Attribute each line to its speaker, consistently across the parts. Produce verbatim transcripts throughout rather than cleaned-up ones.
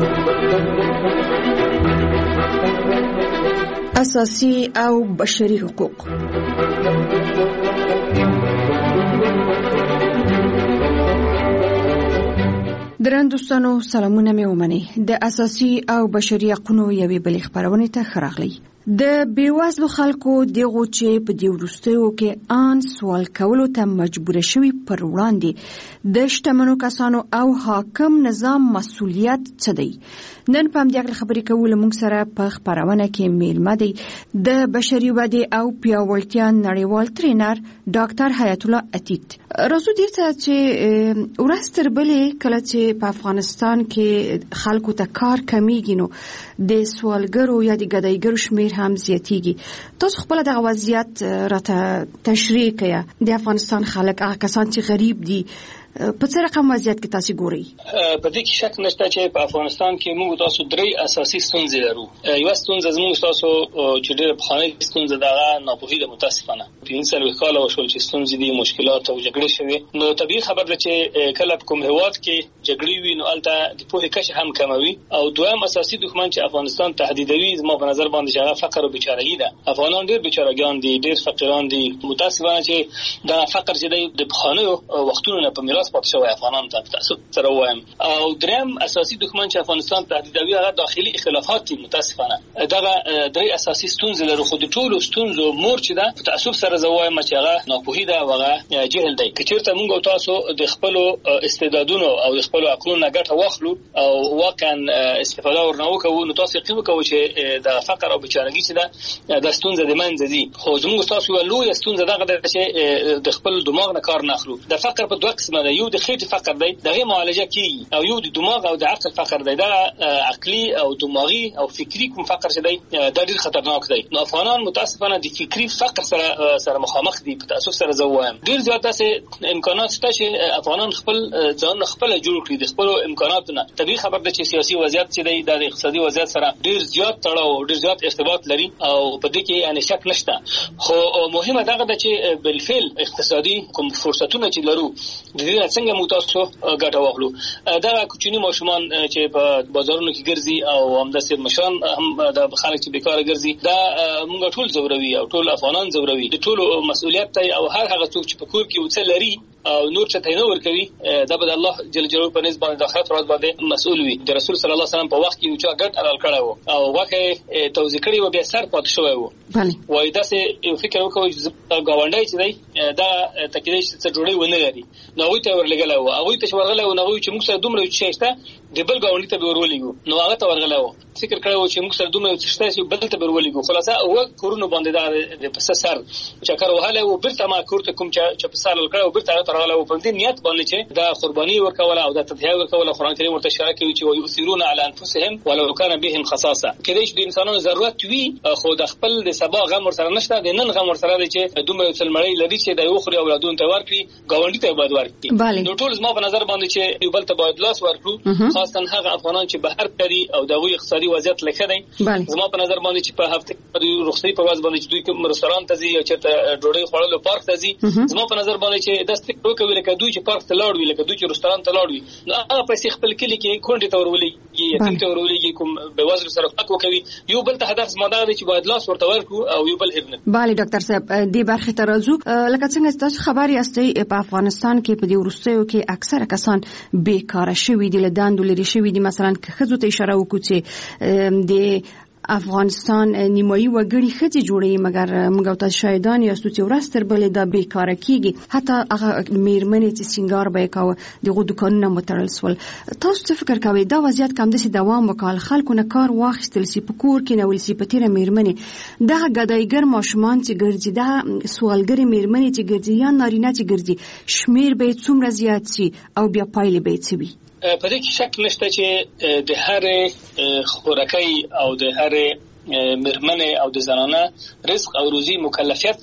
Speaker 1: اساسي او بشري حقوق. درن دوستانو سلامونه مې ومني. د اساسي او بشري حقوقو یوې بلې خبرونه ته خراغلی. د بیوزلو خلکو دغه چې په دې وروستیو کې ان سوال کولو ته مجبور شوي پر وړاندې د شتمنو کسانو او حاکم نظام مسؤلیت څه دی؟ نن په همدې خبرې کوو. موږ سره په خبرونه کې میلمه دی د بشري ودې او پیاوړتیا نړیوال ټرینر ډاکټر حیات الله عتیق. راځو دې ته چې ورځ تر بلې کله چې په افغانستان کې خلکو ته کار کمیږي نو د سوالګرو یا د ګدایګرو شمیر هم زیاتیږي. تاسو خپل دغه وضعیت راته تشریح کړئ. د افغانستان خلک هغه کسان چې غریب دي په څه رقم وضعیت کې تاسو ګورئ؟
Speaker 2: په دې کې شک نشته چې په افغانستان کې موږ تاسو درې اساسي ستونزې لرو. یو ستونزه زموږ تاسو چې ډېر په خانه کې ستونزه ده ناپوهي ده متاسفانه. په انسان کال او شول چې ستونزې دي مشکلات او جګړې شوي نو طبيعي خبر ده چې کله په کوم هواد کې جګړې وي نو البته د پوهې کچه هم کموي. او دویم اساسي دښمن چې افغانستان تهدیدوي زما په نظر باندې هغه فقر او بیچارهګي ده. افغانان ډېر بیچارهګان دي، ډېر فقیران دي. متاسفانه چې دا فقر چې د خانه وختونو نه په میراث پاتې شوی افغانان ته تاسو سره وایم. او دریم اساسي دښمن چې افغانستان تهدیدوي هغه داخلي اختلافات دي. متاسفانه دغه درې اساسي ستونزې لرو. خو د ټولو ستونزو مور چې ده په تاسو سره زوایم چې هغه ناپوهي ده او هغه جهل دی. که چیرته موږ تاسو د خپل استعدادونو او د خپل عقلونو ګټه واخلو او واقعا استفاده ورنه وکړو نو تاسو یقین وکړئ چې د فقر او بیچارهګي چې ده د ستونزې د منځ دي. خو موږ تاسو یو لوی ستونزه دغه ده چې د خپل دماغ نه کار نه اخلو. د فقر په دوه قسمه ده. یو د خېټې فقر دی، دغه معالجه کی، او یو د دماغ او د عقل فقر دی. دا عقلي او دماغي او فکری کوم فقر چې دی دا ډېر خطرناک دی. نو افغانان متاسفانه د فکری فقر سره سره مخامخ دي. په تاسو سره زوایم ډېر زیات داسې امکانات شته چې افغانان خپل ځان خپل جوړ کړي د خپل امکاناتونه. طبيعي خبر ده چې سیاسي وضعیت چې دی د اقتصادي وضعیت سره ډېر زیات تړاو ډېر زیات ارتباط لري او په دې کې یعنی شک نشته. خو مهمه دغه ده چې بالفعل اقتصادي کوم فرصتونه چې لرو د دې څنګه مو تاسو ګټه واخلو. دا کوچني ماشومان چې په بازارونو کې ګرځي او همداسې مشران هم د خلک چې بیکاره ګرځي دا موږ ټول زوروي او ټول افغانان زوروي. د ټولو مسؤلیت دی او هر هغه څوک چې په کور کې وڅ لري او نور چې تینو ورکوي دا به الله جل جلاله په نسبت باندې د آخرت ورځ باندې مسؤل وي. د رسول صلی الله علیه وسلم په وخت کې یو چا ګټ حلال کړی وو او واقع توزیع کړی و بیا سر پات شوی وو.
Speaker 1: بله
Speaker 2: وای دا سه یو فکر وکوي چې گاونډي چې دی دا تکلیف څه جوړي ونه لري نو هغه ته ورلګل او هغه ته ورغله او هغه چې موږ سره دومره چې شته د بل گاونډي ته ورولېګو نو هغه ته ورغله او فکر کړو چې موږ سره دومره چې شته چې بل ته ورولېګو. خلاصه او کورونو باندې دا د پس سر چکر وهاله او برته ما کورته کوم چې په سر لکړو او برته ترغله او په دې نیت باندې چې دا قرباني ورکوله او دا تضحیه ورکوله. قرآن کریم ورته اشاره کوي چې ويؤثرون على انفسهم ولو كان بهم خصاصه. کله چې د انسانانو ضرورت وي خو د خپل د سبا غم ور سره نشته د نن غم ور سره دی چې دومره څلمړی لري چې د یو خوري اولادونو ته ورکړي گاونډي ته باید ورکړي. نو ټول زما په نظر باندې چې یو بل ته باید لاس ورکړو خاصه هغه افغانان چې بهر کړي او دغه اقتصادي وضعیت لکه دی. زما په نظر باندې چې په هفته کې رخصتي په ورځ باندې چې دوی کوم رستوران ته ځي او چېرته ډوډۍ خوړلو پارک ته ځي زما په نظر باندې چې داسې وکوي لکه دوی چې پارک ته لاړ وي لکه دوی چې رستوران ته لاړ وي نو هغه پیسې خپل کلی کې کونډې ته ورولېږي یتیم ته ورولېږي کوم بېوزلو سره حق وکوي. یو بل ته هدف زما دا دی چې باید لاس ورته ورکړو او یو بل هېر نه. بله
Speaker 1: ډاکټر صاحب دې برخې ته راځو. لکه څنګه تاسو خبر یاستئ په افغانستان کې په دې وروستیو کې اکثره کسان بیکاره شوي دي، له دندو لرې شوي دي. مثلا که ښځو ته اشاره وکړو چې د افغانستان نیمایي وګړي ښځې جوړوي مګر موږ او تاسو شاهدان یاستو چې ورځ تر بلې دا بیکاره کېږي. حتی هغه میرمنې چې سینګار به یې کاوه دغه دوکانونه متړل سول. تاسو څه فکر کوئ دا وضعیت که همداسې دوام وکړي خلکو نه کار واخیستل سي په کور کې نیول سي په تېره میرمنې دغه ګدایګر ماشومان چې ګرځي دغه سوالګرې میرمنې چې ګرځي یا نارینه چې ګرځي شمیر به یې څومره زیات سي او بیا پایلې به یې څه وي؟
Speaker 2: په دې کې شک نشته چې د هر خوراکي او د هر مرمنه او د زنانه رزق او روزي مکلفیت چې دی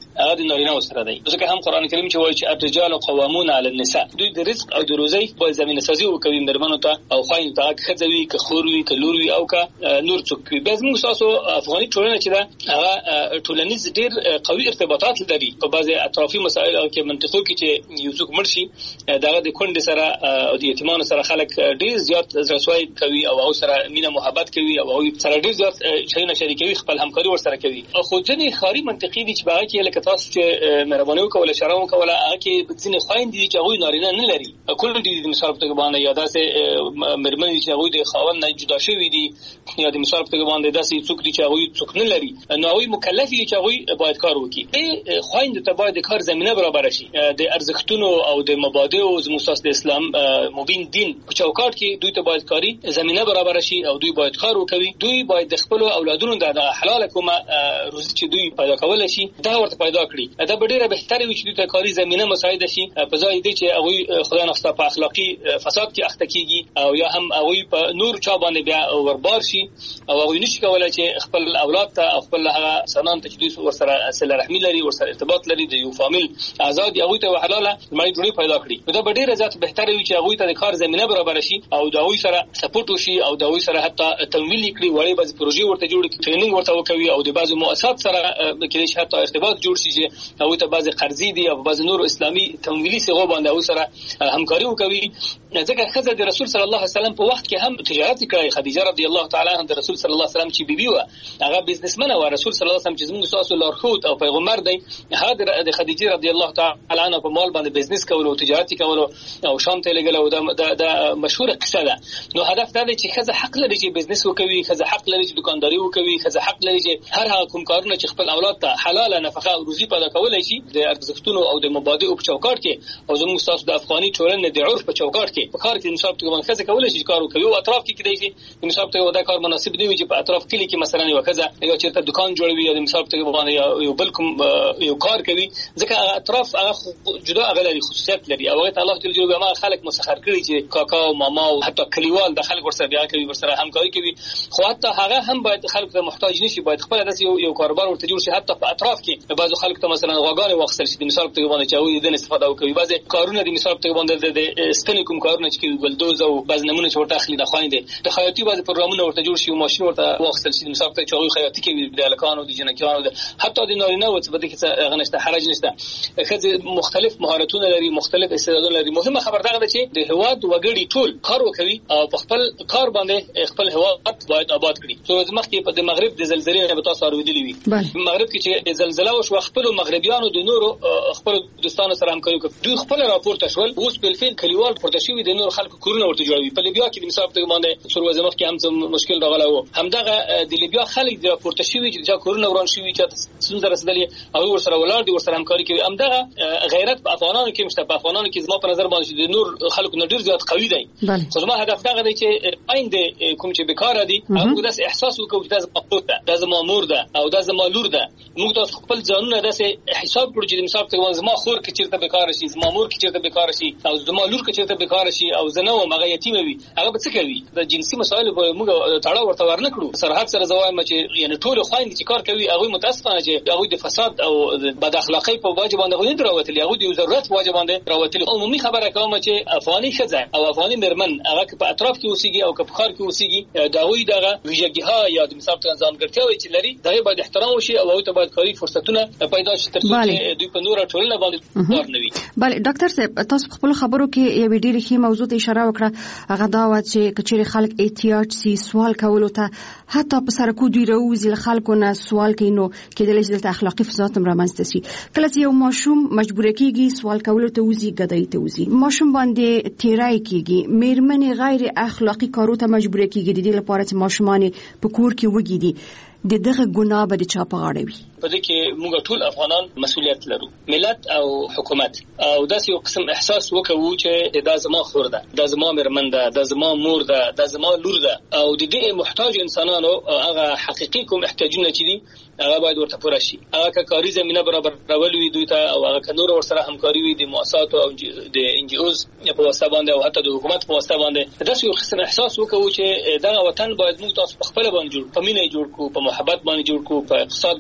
Speaker 2: هغه د نارینه سره دی. ځکه هم قران کریم چې وایي چې الرجال قوامون علی النساء، دوی د رزق او د روزي په زمينه سازي وکوي مرمنو ته او خاين ته خځوي که خوروي که لوروي او که نور څوک وي. بس موږ تاسو افغاني ټولنه چې دا هغه ټولنیز ډیر قوي ارتباطات لري په بعضي اطرافي مسایل او کې منطقو کې چې یو څوک مرشي دغه د کونډې سره او د یتیمانو سره خلک ډیر زیات رسوي کوي او هغه سره مینه محبت کوي او هغه سره ډیر زیات شیونه شریکوي، خپل همکاري ورسره کوي. خو ځینې خاري منطقي دي چې باغ کې لکه تاسو چې مهرباني وکوله شرم وکوله هغه کې ځینې خويند دي چې هغه نارینه نه لري، کله دي د مثال په توګه باندې یا داسې مرمن دي چې هغه د خاوند نه جدا شوی دي یا د مثال په توګه باندې داسې څوک دي چې هغه څوک نه لري، نو هغه مکلف دي چې هغه باید کار وکړي. ای خويند ته باید کار زمينه برابر شي، د ارزښتونو او د مبادئ زموږ د اسلام مبین دین په چوکاټ کې دوی ته باید کاری زمينه برابر شي او دوی باید کار وکړي. دوی باید د خپل اولادونو د حلال کومه روزي چې دوی پیدا کول شي دا ورته پیدا کړي. دا ډیره بهتره وي چې دوی ته کاری زمينه مساعده شي په ځای دی چې هغه خدای نخسته په اخلاقی فساد کې اخته کیږي او یا هم هغه په نور چا باندې بیا وربار شي او هغه نشي کولای چې خپل اولاد ته او خپل هغه سنان ته چې دوی ورسره صله رحمی لري ورسره ارتباط لري د یو فامیل آزاد هغه ته حلاله مړی جوړي پیدا کړي. دا ډیره ذات بهتره وي چې هغه ته د کار زمينه برابر شي او دا هغه سره سپورټ وشي او دا هغه سره حتی تمویل کړي، وړي بعض پروژې ورته جوړ کړي، ټریننګ ورته وکوي او د بعضو مؤسسات سره کې شي حتی ارتباط جوړ شي چې هغه ته بعض قرضې دي او بعض نور اسلامي تمویلي صيغه باندې هغه سره همکاري وکوي. ځکه خزه د رسول صلی الله علیه وسلم په وخت کې هم تجارت کړی. خدیجه رضی الله تعالی عنها د رسول صلی الله علیه وسلم چې بیبي و هغه بزنسمن و. رسول صلی الله علیه وسلم چې زموږ تاسو لارښود او پیغمبر دی، هغه د خدیجه رضی الله تعالی عنها په مال باندې بزنس کول او تجارت کول او شام ته لګل او دا مشهور قصه ده. نو هدف دا دی چې خزه حق لري چې بزنس وکوي، خزه حق لري چې دکانداري وکوي، خزه حق لري چې هر هغه کوم کارونه چې خپل اولاد ته حلاله نفقه او روزي پیدا کولای شي د ارزښتونو او د مبادئ په چوکاټ کې او زموږ تاسو د افغاني ټولنې د عرف په چوکاټ کې په کار کې انصاف ته باندې خزه کولای شي کار وکوي او اطراف کې کېدای شي انصاف ته دا کار مناسب دی چې په اطراف کې کې مثلا یو خزه یو چیرته دکان جوړوي یا انصاف ته باندې یو بل کوم یو کار کوي، ځکه اطراف هغه جدا غلري خصوصیت لري او هغه الله تعالی جوړ ما خلک مسخر کړي چې کاکا او ماما او حتی کلیوال د خلک ورسره بیا کوي ورسره همکاري کوي. خو حتی هغه هم باید خلک ته محتاج نشي، باید خپل داسې یو یو کاروبار ورته جوړ شي. حتی په اطراف کې بعضو خلک ته مثلا غاګانې واخصل شي د مثال په توګه باندې چې هغه د استفاده وکړي. بعضي کارونه د مثال په توګه باندې د ستنې کوم کارونه چې ګلدوز او بعض نمونه چې ورته اخلي د خويندې د خیاطي بعض پروګرامونه ورته جوړ شي او ماشين ورته واخصل شي د مثال په توګه چې هغه خیاطي کوي د الکانو د جنکانو حتی د نارینه او څه بده کې هغه نشته حرج نشته. خځې مختلف مهارتونه لري، مختلف استعدادونه لري. مهمه خبر دا ده چې د هواد وګړي ټول کار وکوي او په خپل کار باندې خپل هواد باید آباد کړي. څو مخکې په د مغرب د زلزلې نه به تاسو اوریدلې وي. مغرب کې چې زلزلہ وشو خپل مغربيانو د نورو خپل دوستانو سره همکاري وکړي. دوی خپل راپورټ شول اوس په فعل کلیوال پورته شوی د نور خلکو کورونه ورته جوړوي. په لیبیا کې د مثال په باندې څو ورځې مخکې هم څه مشکل راغلی و. همدغه د لیبیا خلک د راپورټ شوی چې دا کورونه وران شوی چې څنګه رسیدلی او ورسره ولار دي ورسره همکاري کوي. همدغه غیرت په افغانانو کې مشته. په افغانانو کې زما په نظر باندې د نور خلکو نه ډیر زیات قوي دی. خو زما هدف دا دی چې آینده کوم چې بیکاره دي هغه داس احساس وکړي چې دا زما پوت ده، دا زما مور ده او دا زما لور ده. موږ تاسو خپل ځانونه داسې حساب کړو چې مثال ته زما خور کې چیرته بیکاره شي، زما مور کې چیرته بیکاره شي او زما لور کې چیرته بیکاره شي او زنه او مغه یتیم وي، هغه به څه کوي؟ د جنسي مسایل په موږ تړاو ورته ورنه کړو. سرحد سره زوایم چې یعنی ټول خويند چې کار کوي هغه متاسفانه چې هغه د فساد او بد اخلاقی په واجب باندې غوډه دراوتلی، هغه د ضرورت واجب باندې دراوتلی. عمومي خبره کوم چې افغاني خزه او افغاني مرمن هغه په اطراف کې اوسېږي او په خار کې اوسېږي، دا وی دغه ویژګیها یا د مثال ته ځانګړتیاوي چې لري دا باید احترام وشي او هغه ته باید کاري فرصتونه پیدا شي ترڅو چې دوی په نور ټولنه باندې کار نه وي.
Speaker 1: بله ډاکټر صاحب تاسو په خپل خبرو کې یو ډېر ښه موضوع ته اشاره وکړه، هغه دا و چې کچېر خلک احتیاج سي سوال کولو ته حتی په سرکو دوی راوځي خلکو نه سوال کوي، نو کېدلی شي د اخلاقی فساد هم رامنځته شي. کله چې یو ماشوم مجبور کیږي سوال کولو ته وځي ګدای ته وځي، ماشوم باندې تیرای کیږي، میرمنې غیر اخلاقی کارو ته مجبور کیږي د دې لپاره چې ماشومان په کور کې وګیدي، د دغه ګناه به د چا په غاړه وي؟
Speaker 2: په دې کې موږ ټول افغانان مسؤلیت لرو، ملت او حکومت، او داسې یو قسم احساس وکړو چې دا زما خور ده، دا زما مرمن ده، دا زما مور ده، دا زما لور ده، او د دې محتاج انسانانو هغه حقيقي کوم احتیاجونه چې دي هغه باید ورته پوره شي. هغه کاري زمينه برابر راولوي دوی ته او هغه نور ورسره همکاري وي د مؤسسات او د ان جي اوز په واسطه باندې او حتی د حکومت په واسطه باندې. داسې یو قسم احساس وکړو چې دا وطن باید موږ تاسو په خپل باندې جوړ، په مینه جوړ کو، په محبت باندې جوړ کو، په اقتصاد باندې جوړ کو،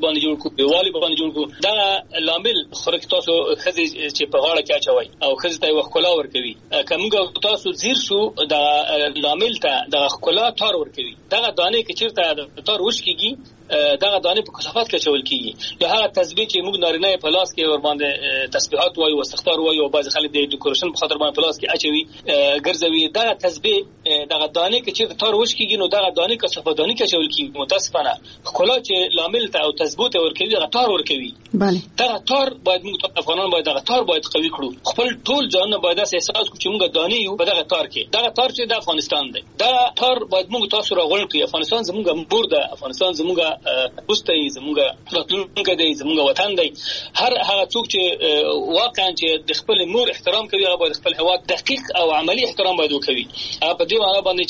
Speaker 2: کو دیوالي باندې جوړ کو دا لامل خورک تاسو خزي چې په غاړه کې اچوي او خزي ته وخلا ور کوي کومګه تاسو زیر شو دا لامل ته د خلا تار ور کوي دا دانه کې چیرته تار وش کیږي دغه دانه په کثافات کې چول کیږي یا هغه تسبیح چې موږ نارینه په لاس کې ور باندې تسبیحات وایو او استغفار وایو او بعض خلک د ډیکوریشن په خاطر باندې په لاس کې اچوي ګرځوي دغه تسبیح دغه دانه کې چې تار وش کیږي نو دغه دانه کثافات دانه کې چول کیږي متاسفانه خلا چې لامل ته او تثبوت ور کوي دغه تار ور کوي
Speaker 1: بله
Speaker 2: دغه تار باید موږ افغانان باید دغه تار باید قوي کړو خپل ټول ځان باید احساس کړو چې موږ دانه یو په دغه تار کې دغه تار چې د افغانستان دی دا تار باید موږ تاسو راغون کړی افغانستان زموږ مور ده افغانستان زموږ پوسټ زموږ راتلونکي دی زموږ وطن دی هر هغه څوک چې واقعا چې د خپل مور احترام کوي هغه باید خپل هواد دقیق او عملی احترام باید وکړي په دې معنی باندې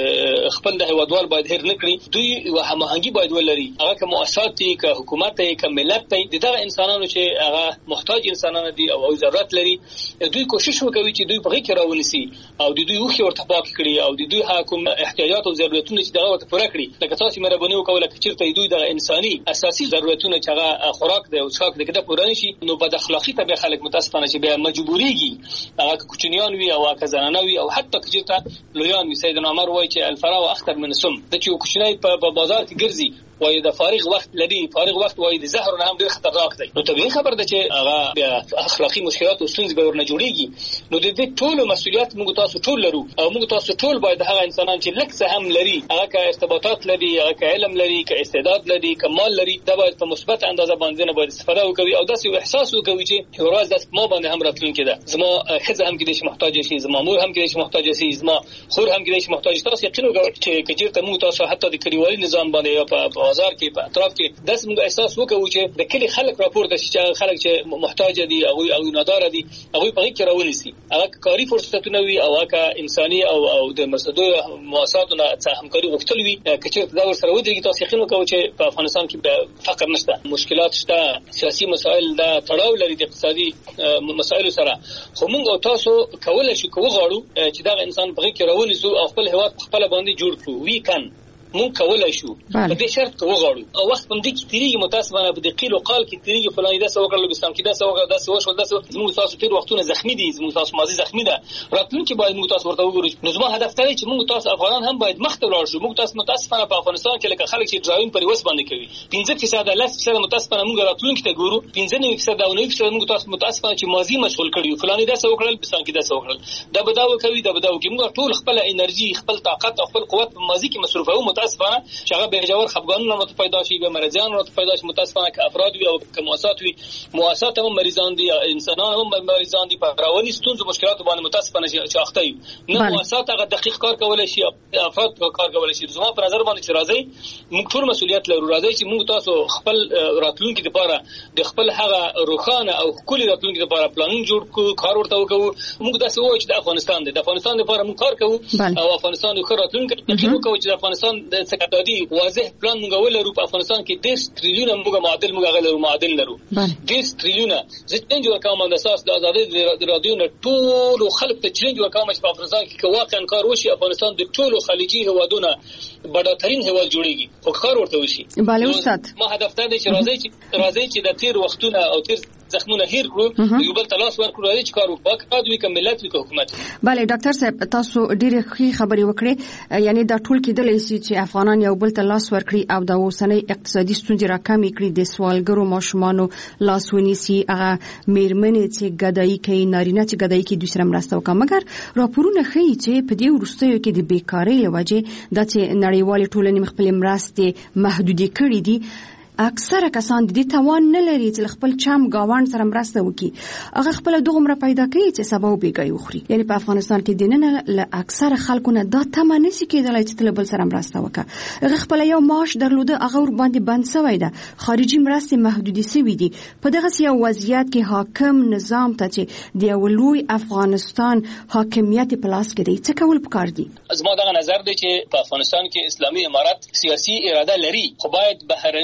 Speaker 2: چې خپل د هوادوال باید هیر نکړي دوی هماهنګي باید ولري هغه که مؤسسات دي که حکومت دی که ملت دی دغه انسانانو چې هغه محتاج انسانان دي او ضرورت لري دوی کوشش وکوي چې دوی په کې راونسي او د دوی وخت ورته پاک کړي او د دوی حکومت احتیاجات او ضرورتونه چې دغه ته پوره کړي لکه تاسو مهرباني وکوله چې چیرته دوی د انساني اساسي ضرورتونه چې هغه خوراک دی او څښاک دی کده پوره نشي نو بد اخلاقی ته به خلک متاسفانه چې به مجبوريږي هغه کوچنیان وي او هغه زنانه وي او حتی کجته لویان وي سیدنا عمر وایي چې الفراو اخطر من السم د چې کوچنی په بازار کې ګرځي وای د فارغ وخت لري فارغ وخت وای د زهر نه هم ډیر خطرناک دی نو طبيعي خبر ده چې هغه اخلاقی مشکلات او ستونزې به ورنه جوړيږي نو د دې ټول مسؤلیت موږ تاسو ټول لرو او موږ تاسو ټول باید هغه انسانان چې لکه هم لري هغه که ارتباطات لري هغه که علم لري که استعداد لري که مال لري دا باید په مثبت اندازه باندې نه باید استفاده وکړي او داسې احساس وکړي چې ورځ داس ما باندې هم راتلونکي ده زما خزه هم کې د محتاج شي زما مور هم کې د محتاج شي زما خور هم کې د محتاج تاسو یقین وکړئ چې کجیرته موږ تاسو حتی د کلیوالي نظام باندې په بازار کې په اطراف کې داس موږ احساس وکړو چې د کلی خلک راپورته شي چې خلک چې محتاج دي او او نادار دي هغه په کې راونیسي هغه کاری فرصتونه وي او هغه انساني او او د مسدو مؤسساتونو څخه همکاري غوښتل وي چې دا ور سره ودرېږي تاسو یقین وکړو چې په افغانستان کې فقر نشته مشکلات شته سیاسي مسائل دا تړاو لري د اقتصادي مسایلو سره خو موږ تاسو کولای شو کوو غواړو چې دا انسان په کې راونیسو او خپل هواد خپل باندې جوړ کړو وی کان مون کولای شو په دې شرط کې وغواړو او وخت په دې کې تیریږي متاسفانه په دې قیل او قال کې تیریږي فلاني دا څه وکړل بسام کې دا څه وکړل دا څه وشول دا څه زموږ تاسو تیر وختونه زخمی دي زموږ تاسو ماضي زخمی ده راتلونکي باید موږ تاسو ورته وګورو نو زما هدف دی چې موږ تاسو افغانان هم باید مخ ته ولاړ شو موږ تاسو متاسفانه په افغانستان کې لکه خلک چې ډراوین پر وس باندې کوي پنځه فیصد لس فیصد متاسفانه موږ راتلونکي ته ګورو پنځه نوي فیصد او نوي فیصد موږ تاسو متاسفانه چې ماضي مشغول کړیو فلاني دا څه وکړل بسام کې دا څه وکړل دا بداو کوي دا بداو کوي موږ ټول خپل انرژي خپل طاقت او خپل قوت په ماضي کې مصرفو متاسفانه هغه به جوړ خفګانونه مت پیدا شي به مرزيان مت پیدا شي متاسفانه که افراد وي او که مؤسسات وي مؤسسات هم مریضان دي انسانان هم مریضان دي په رواني ستونزو مشکلات باندې متاسفانه شاخته وي نه مؤسسات هغه دقیق کار کولای شي افراد کار کولای شي زما په نظر باندې چې راځي موږ ټول مسؤلیت لرو راځي چې موږ تاسو خپل راتلونکي لپاره د خپل هغه روخانه او کلی راتلونکي لپاره پلان جوړ کو کار ورته وکړو موږ داسې وایو چې د افغانستان د افغانستان لپاره موږ کار کوو او افغانستان یو ښه راتلونکي کوو چې د افغانستان د استقلالي واضح پلان موږ ولرو په افغانستان کې دېرش تریلیونه موږ معادل موږ غلرو معادل لرو دېرش تریلیونه زه چیلنج ورکوم د اساس د ازادۍ د رادیو نه ټول خلک ته چیلنج ورکوم چې په افغانستان کې واقعا کار وشي افغانستان د ټولو خلیجي هوادونو بډاترین هواد جوړیږي او کار ورته وشي
Speaker 1: bale استاد
Speaker 2: ما هدف ته دی چې راځي چې راځي چې د تیر وختونه او تیر زخمونه هیر کړو یو بل تلاش ورکړو راځي چې کار وکړو کډوي کوم ملت وکړو حکومت
Speaker 1: bale ډاکټر صاحب تاسو ډېر ښه خبرې وکړې یعنی دا ټول کېدلی شي چې افغانان یو بل تلاش ورکړي او د اوسنۍ اقتصادي ستونزې راکمې کړي د سوالګرو ماشومانو لاس ونیسي هغه میرمنې چې ګدایي کوي نارینه چې ګدایي کوي دوی سره مرسته وکړي مګر راپورونه ښیي چې په دې وروستیو کې د بیکارۍ له وجې دا چې نړیوالې ټولنې خپلې مرستې محدودې کړې دي اکثره کسان د دې توان نه لري چې خپل چم گاوند سره مرسته وکړي هغه خپل دغه پیدا کوي چې سبا وبېږي وخوري یعنی په افغانستان کې د نن له اکثره خلکو نه دا تمه نشي کېدلای چې تل بل سره مرسته وکړي هغه خپل یو معاش درلوده هغه ور باندې بند شوی ده خارجي مرستې محدودې شوي دي په دغه یو وضعیت کې حاکم نظام ته چې د لوی افغانستان حاکمیت په لاس کې دی څه کول پکار دي
Speaker 2: زما دا نظر دی چې په افغانستان کې اسلامي امارت سیاسي اراده لري خو باید بهرني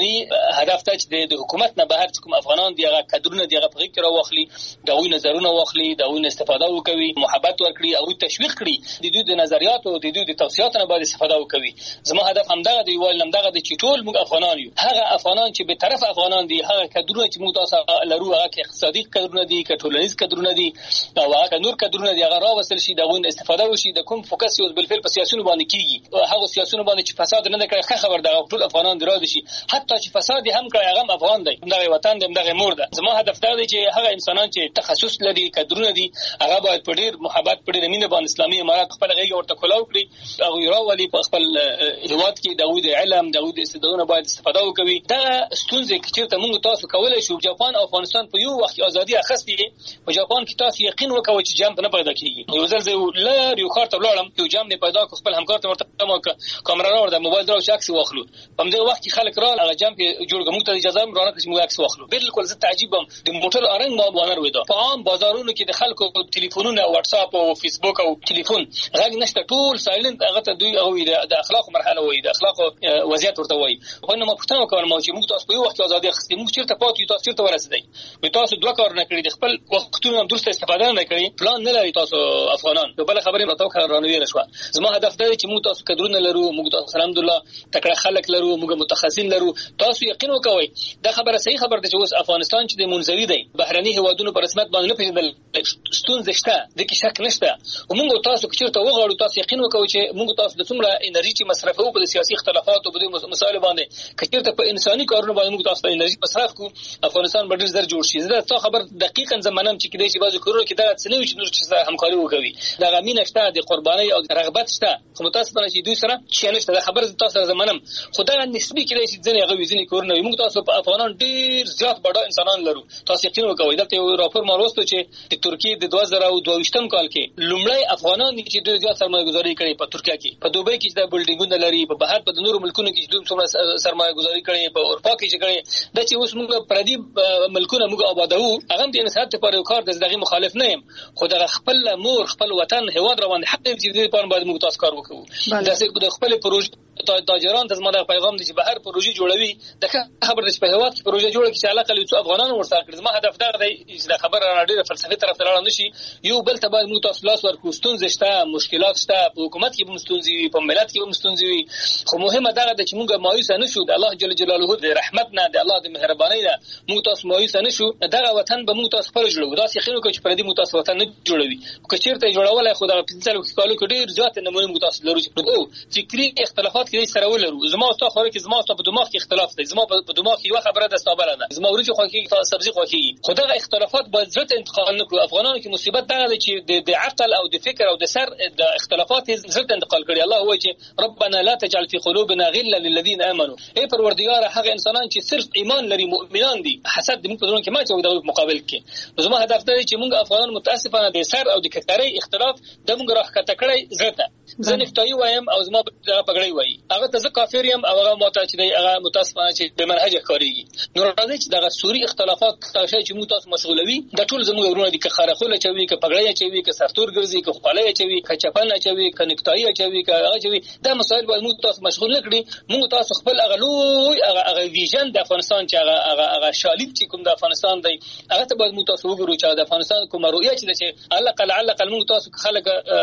Speaker 2: هدف ته چې د حکومت نه بهر کوم افغانان دی هغه کډرونه دی هغه په غیر واخلي دا وی نظرونه واخلي دا وی استفاده وکوي محبت ورکړي او تشویق کړي د دوی د نظریات او د دوی د توصيات نه باندې استفاده وکوي. زما هدف همدغه دی ویل همدغه د چې ټول موږ افغانان یو هغه افغانان چې به طرف افغانان دي هغه کډرونه چې موږ تاسو لرو هغه اقتصادي کډرونه دي کټولنیز کډرونه دي او هغه نور کډرونه دي هغه راوصل شي دا وی استفاده وشي د کوم فوکس یو بل فعل په سیاسيونو باندې کیږي هغه سیاسيونو باندې چې فساد نه کوي خبر دا ټول افغانان دراد شي حتی چې فساد هم کوي هغه افغان دی دغه وطن دی دغه مور ده. زما هدف دا دی چې هغه انسانان چې تخصص لري کډرونه دي هغه باید په ډیر محبت په ډیر مینه باندې اسلامي امارات خپل غیږ ورته کولاو کړی او یراولي په خپل هیواد کې د علم د استعدادونو باید استفاده وکړي. دا ستونزې چې موږ تاسو کولای شو جاپان او افغانستان په یو وخت ازادي اخستې په جاپان کې تاسو یقین وکوي چې جام نه پیدا کیږي. یو ځل زه لار یو کارت ولاړم یو جام نه پیدا کو خپل همکار ته ورته ما کیمرا راوړ د موبایل درو عکس واخلو په دې وخت کې خلک را هغه جام کې جوړ کوم ته اجازه هم رانه چې موږ عکس واخلو. بالکل زه تعجبم د موټر ارنګ ما بانر وېدا په عام بازارونو کې د خلکو ټلیفونونه واتس اپ او فیسبوک او ټلیفون غږ نشته ټول سایلنت هغه ته دوی هغه د اخلاق مرحله وایي د اخلاق وضعیت ورته وایي. خو نو مفتنه وکړم چې موږ تاسو په یو وخت ازادي اخستې موږ چیرته پاتې تاسو چیرته ورسېدای وي تاسو دوه کار نه کړی د خپل وختونو هم درسته استفاده نه کړی پلان نه لري تاسو افغانان په بل خبرې راته خبر رانوي شو. زما هدف دی چې موږ تاسو کډرونه لرو موږ تاسو الحمدلله تکړه خلک لرو موږ متخصصین لرو تاسو یقین وکوي دا خبره صحیح خبره ده چې اوس افغانستان چې د منځوي دی بهرني هوادونو په رسمیت باندې نه پیژندل ستونزې شته د کې شک نشته او موږ تاسو چیرته وغواړو تاسو یقین وکوي چې موږ تاسو د څومره انرژي چې مصرفو په سیاسي اختلافات او په مسایلو باندې کچیرته په انساني کارونو باندې موږ تاسو انرژي مصرف کو افغانستان به ډیر زر جوړ شي. زه تاسو خبر دقیقاً زمانم چې کېدای شي بعضو کورونو کې دا څه نه وي چې نور چې همکاري وکوي دا غمینه شته د قرباني او رغبت شته خو متاسفانه چې دوی سره چې نشته دا خبر تاسو زمانم خدای نسبی کېدای شي ځنې غوي ځنې کورونه موږ تاسو په افغانان ډیر زیات بڑا انسانان لرو تاسو یقین وکوي دا یو راپور ما وروسته چې د ترکیه د دوه زره دوه ویشتم کال کې لومړی افغانان چې ډیر زیات سرمایه گذاري کړې په ترکیه کې په دوبۍ کې د بلډینګونو لري په بهر په نورو ملکونو کې دوی څومره سرمایه گذاري کړې په اروپا کې چې کړې دا چې اوس موږ پردي ملکونه موږ آبادو هغه د انسان لپاره کار د دغه مخالف نه یم خو د خپل مور خپل وطن هواد روان حق دې دې په باندې موږ تاسو کار وکړو دا چې د خپل پروژې تاجران د زموږ پیغام دی چې بهر پروژې جوړوي د خبر د په هواد کې پروژې جوړه کې چې علاقه لري افغانان ورسره کړي. زما هدف دا دی چې د خبر را ډیره فلسفي طرف ته لاړ نشي یو بل ته باید موږ تاسو لاس ورکو ستونزې شته مشکلات شته په حکومت کې به ستونزې وي په ملت کې به ستونزې وي خو مهمه دا ده چې موږ مایوس نه شو د الله جل جلاله د رحمت نه د الله د مهرباني نه موږ تاسو مایوس نه شو دغه وطن به موږ تاسو پر جوړو دا چې خینو کې پردي موږ تاسو وطن نه جوړوي که چیرته جوړولای خو دا پنځه کالو کې ډیر زیات نمونه موږ تاسو لرو او فکری اختلافات کې سره ولرو زما او تاسو خو کې زما او په دماغ کې اختلاف دی زما په دماغ کې یو خبره ده ستابله ده زما ورته خو کې تاسو سبزي خو کې خدای اختلافات باید زړه انتقال نکړو. افغانانو کې مصیبت دا ده چې د عقل او د فکر او د سر د اختلافات زړه انتقال کړي. الله وایي چې ربنا لا تجعل في قلوبنا غلا للذين امنوا ای پروردگار هغه انسانان چې صرف ایمان لري مؤمنان دي حسد دې موږ په ځون کې ما چې د مقابل کې زما هدف دا چې موږ افغانان متاسفانه د سر او د کتري اختلاف د موږ راخته کړی زړه زه نفتایی وایم او زما پګړی وایي هغه ته زه کافر یم او هغه ماته چې دی هغه متاسفانه چې به منهج کاریږي نو راځي چې دغه سوري اختلافات تاسو چې موږ تاسو مشغولوي د ټول زموږ ورونه دي که خارخوله چوي که پګړی چوي که سرتور ګرځي که خپلای چوي که چپن چوي که نکتایی چوي که هغه چوي دا مسائل باید موږ تاسو مشغول نکړي. موږ تاسو خپل هغه لوی هغه هغه ویژن د افغانستان چې هغه هغه هغه شالید چې کوم د افغانستان دی هغه ته باید موږ تاسو وګورو چې د افغانستان کومه رؤیه چې چې الله قل علق موږ تاسو خلک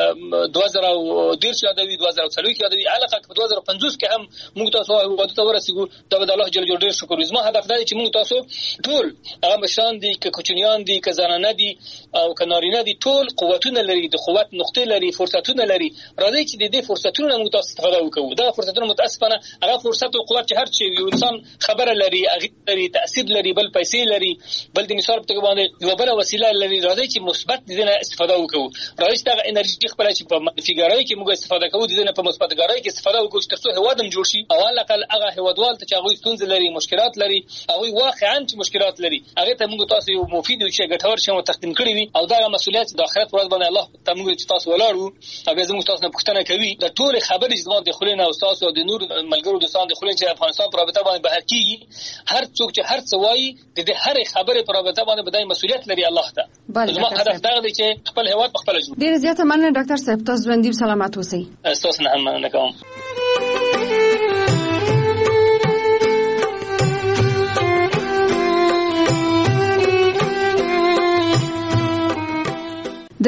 Speaker 2: دوه زره ډیر یادوي دوه زره څلور کې یادوي علاقه په دوه زره پنځوس کې هم موږ تاسو وادي ته ورسېږو دا د الله جل جلاله ډیر شکر زما هدف دا چې موږ تاسو ټول هغه مشران دي که کوچنیان دي که زنانه دي او که نارینه دي ټول قوتونه لري د قوت نقطې لري فرصتونه لري راځي چې د دې فرصتونو موږ تاسو استفاده وکړو. دا فرصتونه متاسفانه هغه فرصت او قوت چې هر چی یو انسان خبره لري هغه لري تاثیر لري بل پیسې لري بل د مثال په باندې یو بل وسیله لري راځي چې مثبت دې نه استفاده وکړو. راځي دا انرژي خپل چې په منفي ګرایي کې موږ استفاده کوو دې نه په مثبت ګرایي کې استفاده وکړو چې تاسو هوادم جوړ شي او الاقل هغه هوادوال ته چې هغه ستونزې لري مشکلات لري او واقعا چې مشکلات لري هغه ته موږ تاسو یو مفید او چې ګټور شوم تقدیم کړی وي او دا مسؤلیت د آخرت ورځ باندې الله ته موږ چې تاسو ولاړو او به زموږ تاسو نه پوښتنه کوي د ټول خبرې چې د خلینو او تاسو د نور ملګرو دوستان د خلینو چې افغانستان پر رابطه باندې بحث کیږي هر څوک چې هر څه وایي د هر خبرې پر رابطه باندې بدای مسؤلیت لري الله ته. زما هدف دا دی چې خپل هیواد خپل جوړ.
Speaker 1: ډیر زیاته مننه ډاکټر صاحب تاسو باندې سلامات اوسئ.
Speaker 2: تاسو نه هم مننه کوم.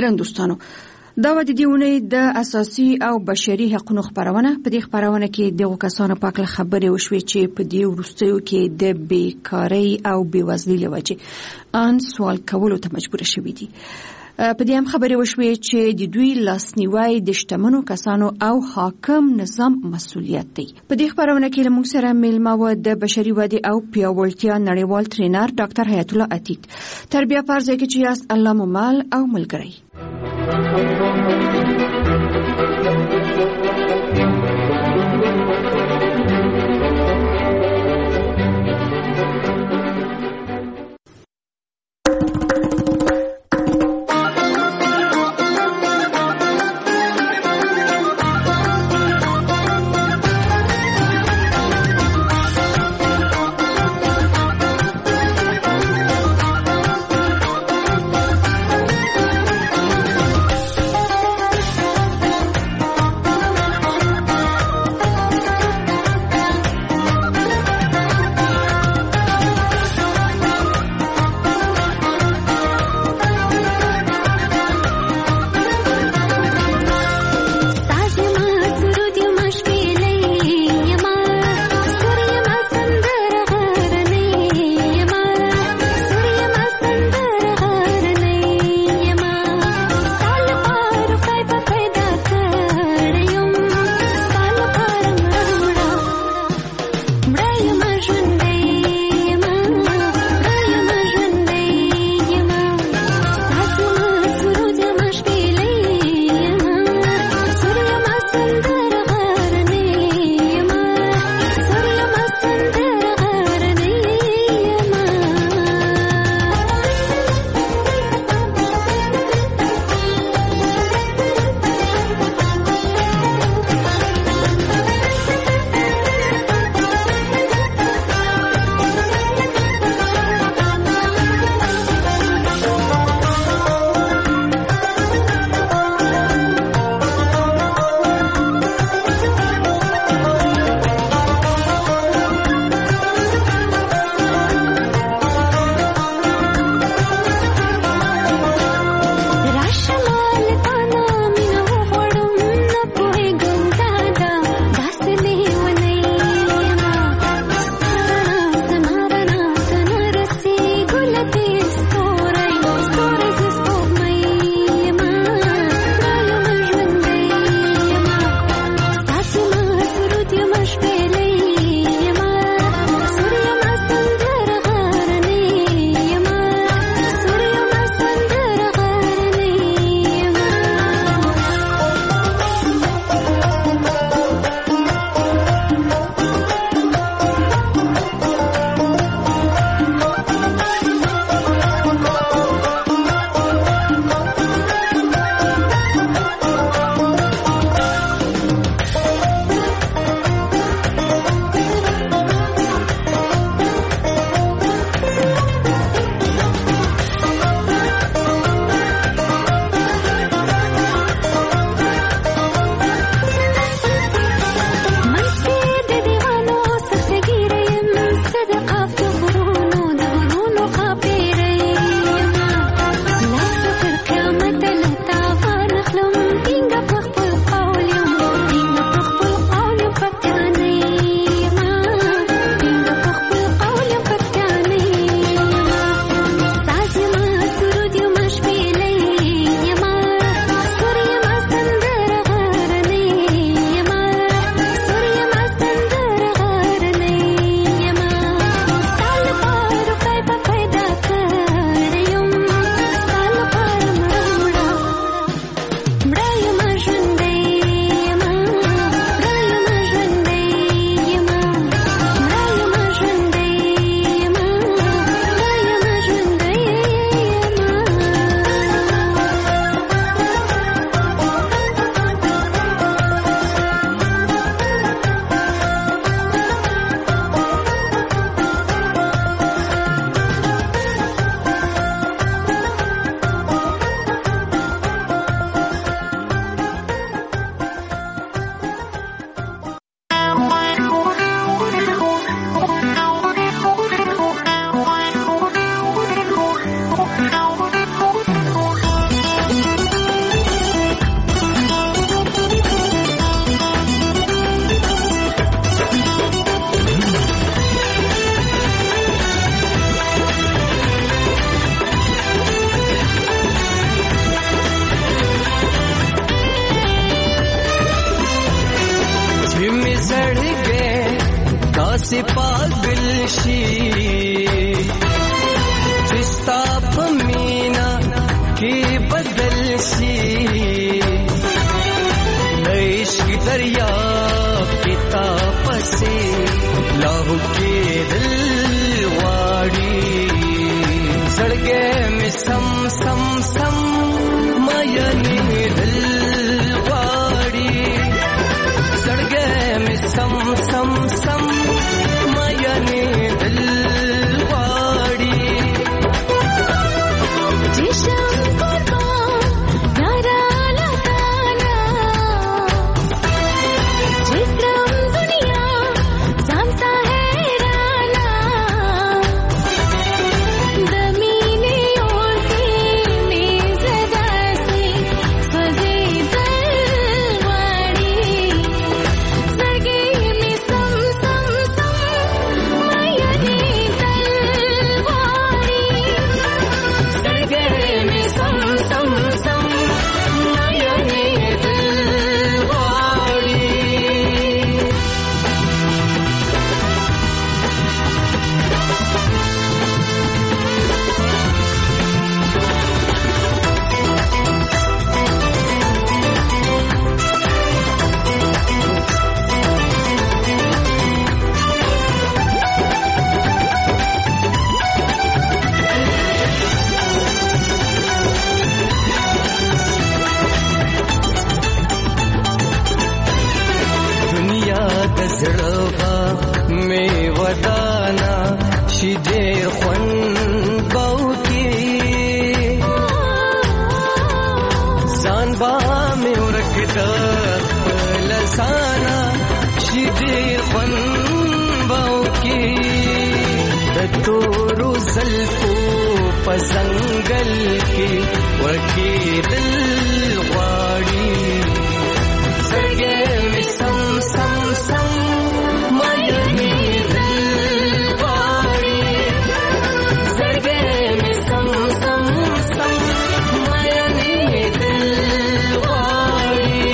Speaker 1: ګران دوستانو، دا و د دې اونۍ د اساسي او بشري حقوقو خبرونه. په دې خبرونه کې دغه کسانو په اړه خبرې وشوې چې په دې وروستیو کې د بیکاری او بیوزلۍ له وجې ان سوال کولو ته مجبور شوي دي. په دې هم خبرې وشوې چې د دوی لاسنیوي د شتمنو کسانو او حاکم نظام مسؤلیت دی. په دې خبرونه کې له موږ سره میلمه و د بشري ودې او پیاوړتیا نړیوال ټرینر ډاکټر حیات الله عتیق. تربیه پرځای کې چې یاست الله مو مال او ملګری.
Speaker 3: داسې پاگل شي چې ستا په مینا کې بدل شي عشق دریاب کې تا پسې لاهو کې دل واړي زړګې مې سم سم سم مینې دل واړي زړګې مې سم سم سم مینې دل واړي تورو زلفو پسنگل کی ورکی دل غواړي زړګې مې سم سم سم مینې دل غواړي زړګې مې سم سم سم مینې دل غواړي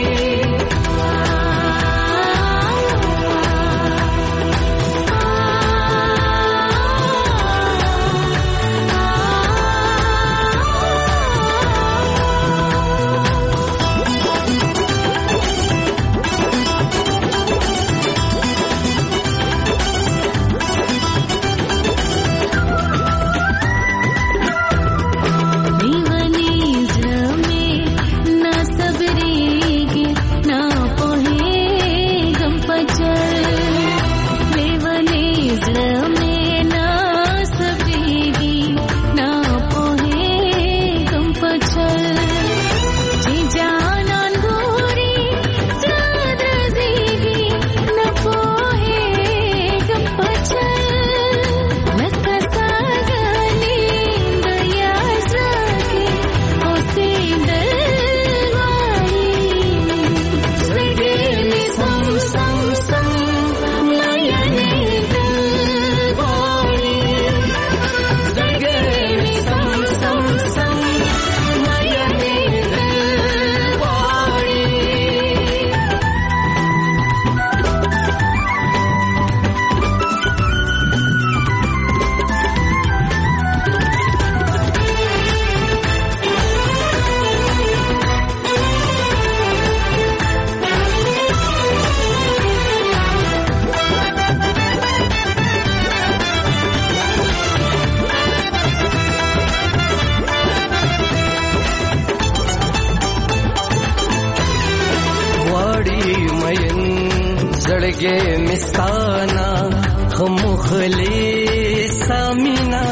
Speaker 3: زړګې مستانا خمخلې سامینا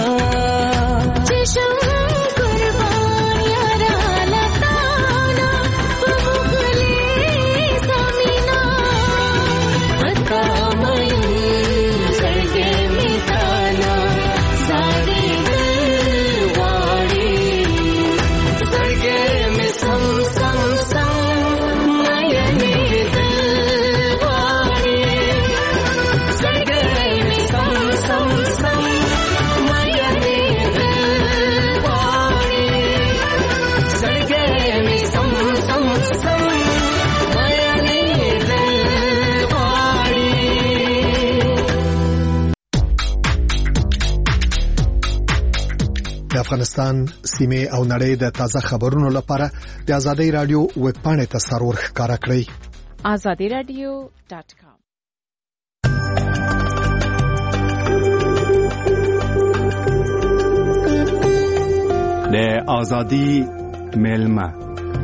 Speaker 3: چشم قربان یارا لتانا خمخلې سامینا پتا مې زړګې مستانا ساري دلواړي زړګې مې سم سم سم مینې زړګې مې سم سم سم مینې
Speaker 4: افغانستان، سیمه او نړۍ د تازه خبرونو لپاره د آزادۍ رادیو ویب پاڼې ته سرور ښکارا کړئ.
Speaker 5: آزادی رادیو ډاٹ کام.
Speaker 6: د آزادی ملما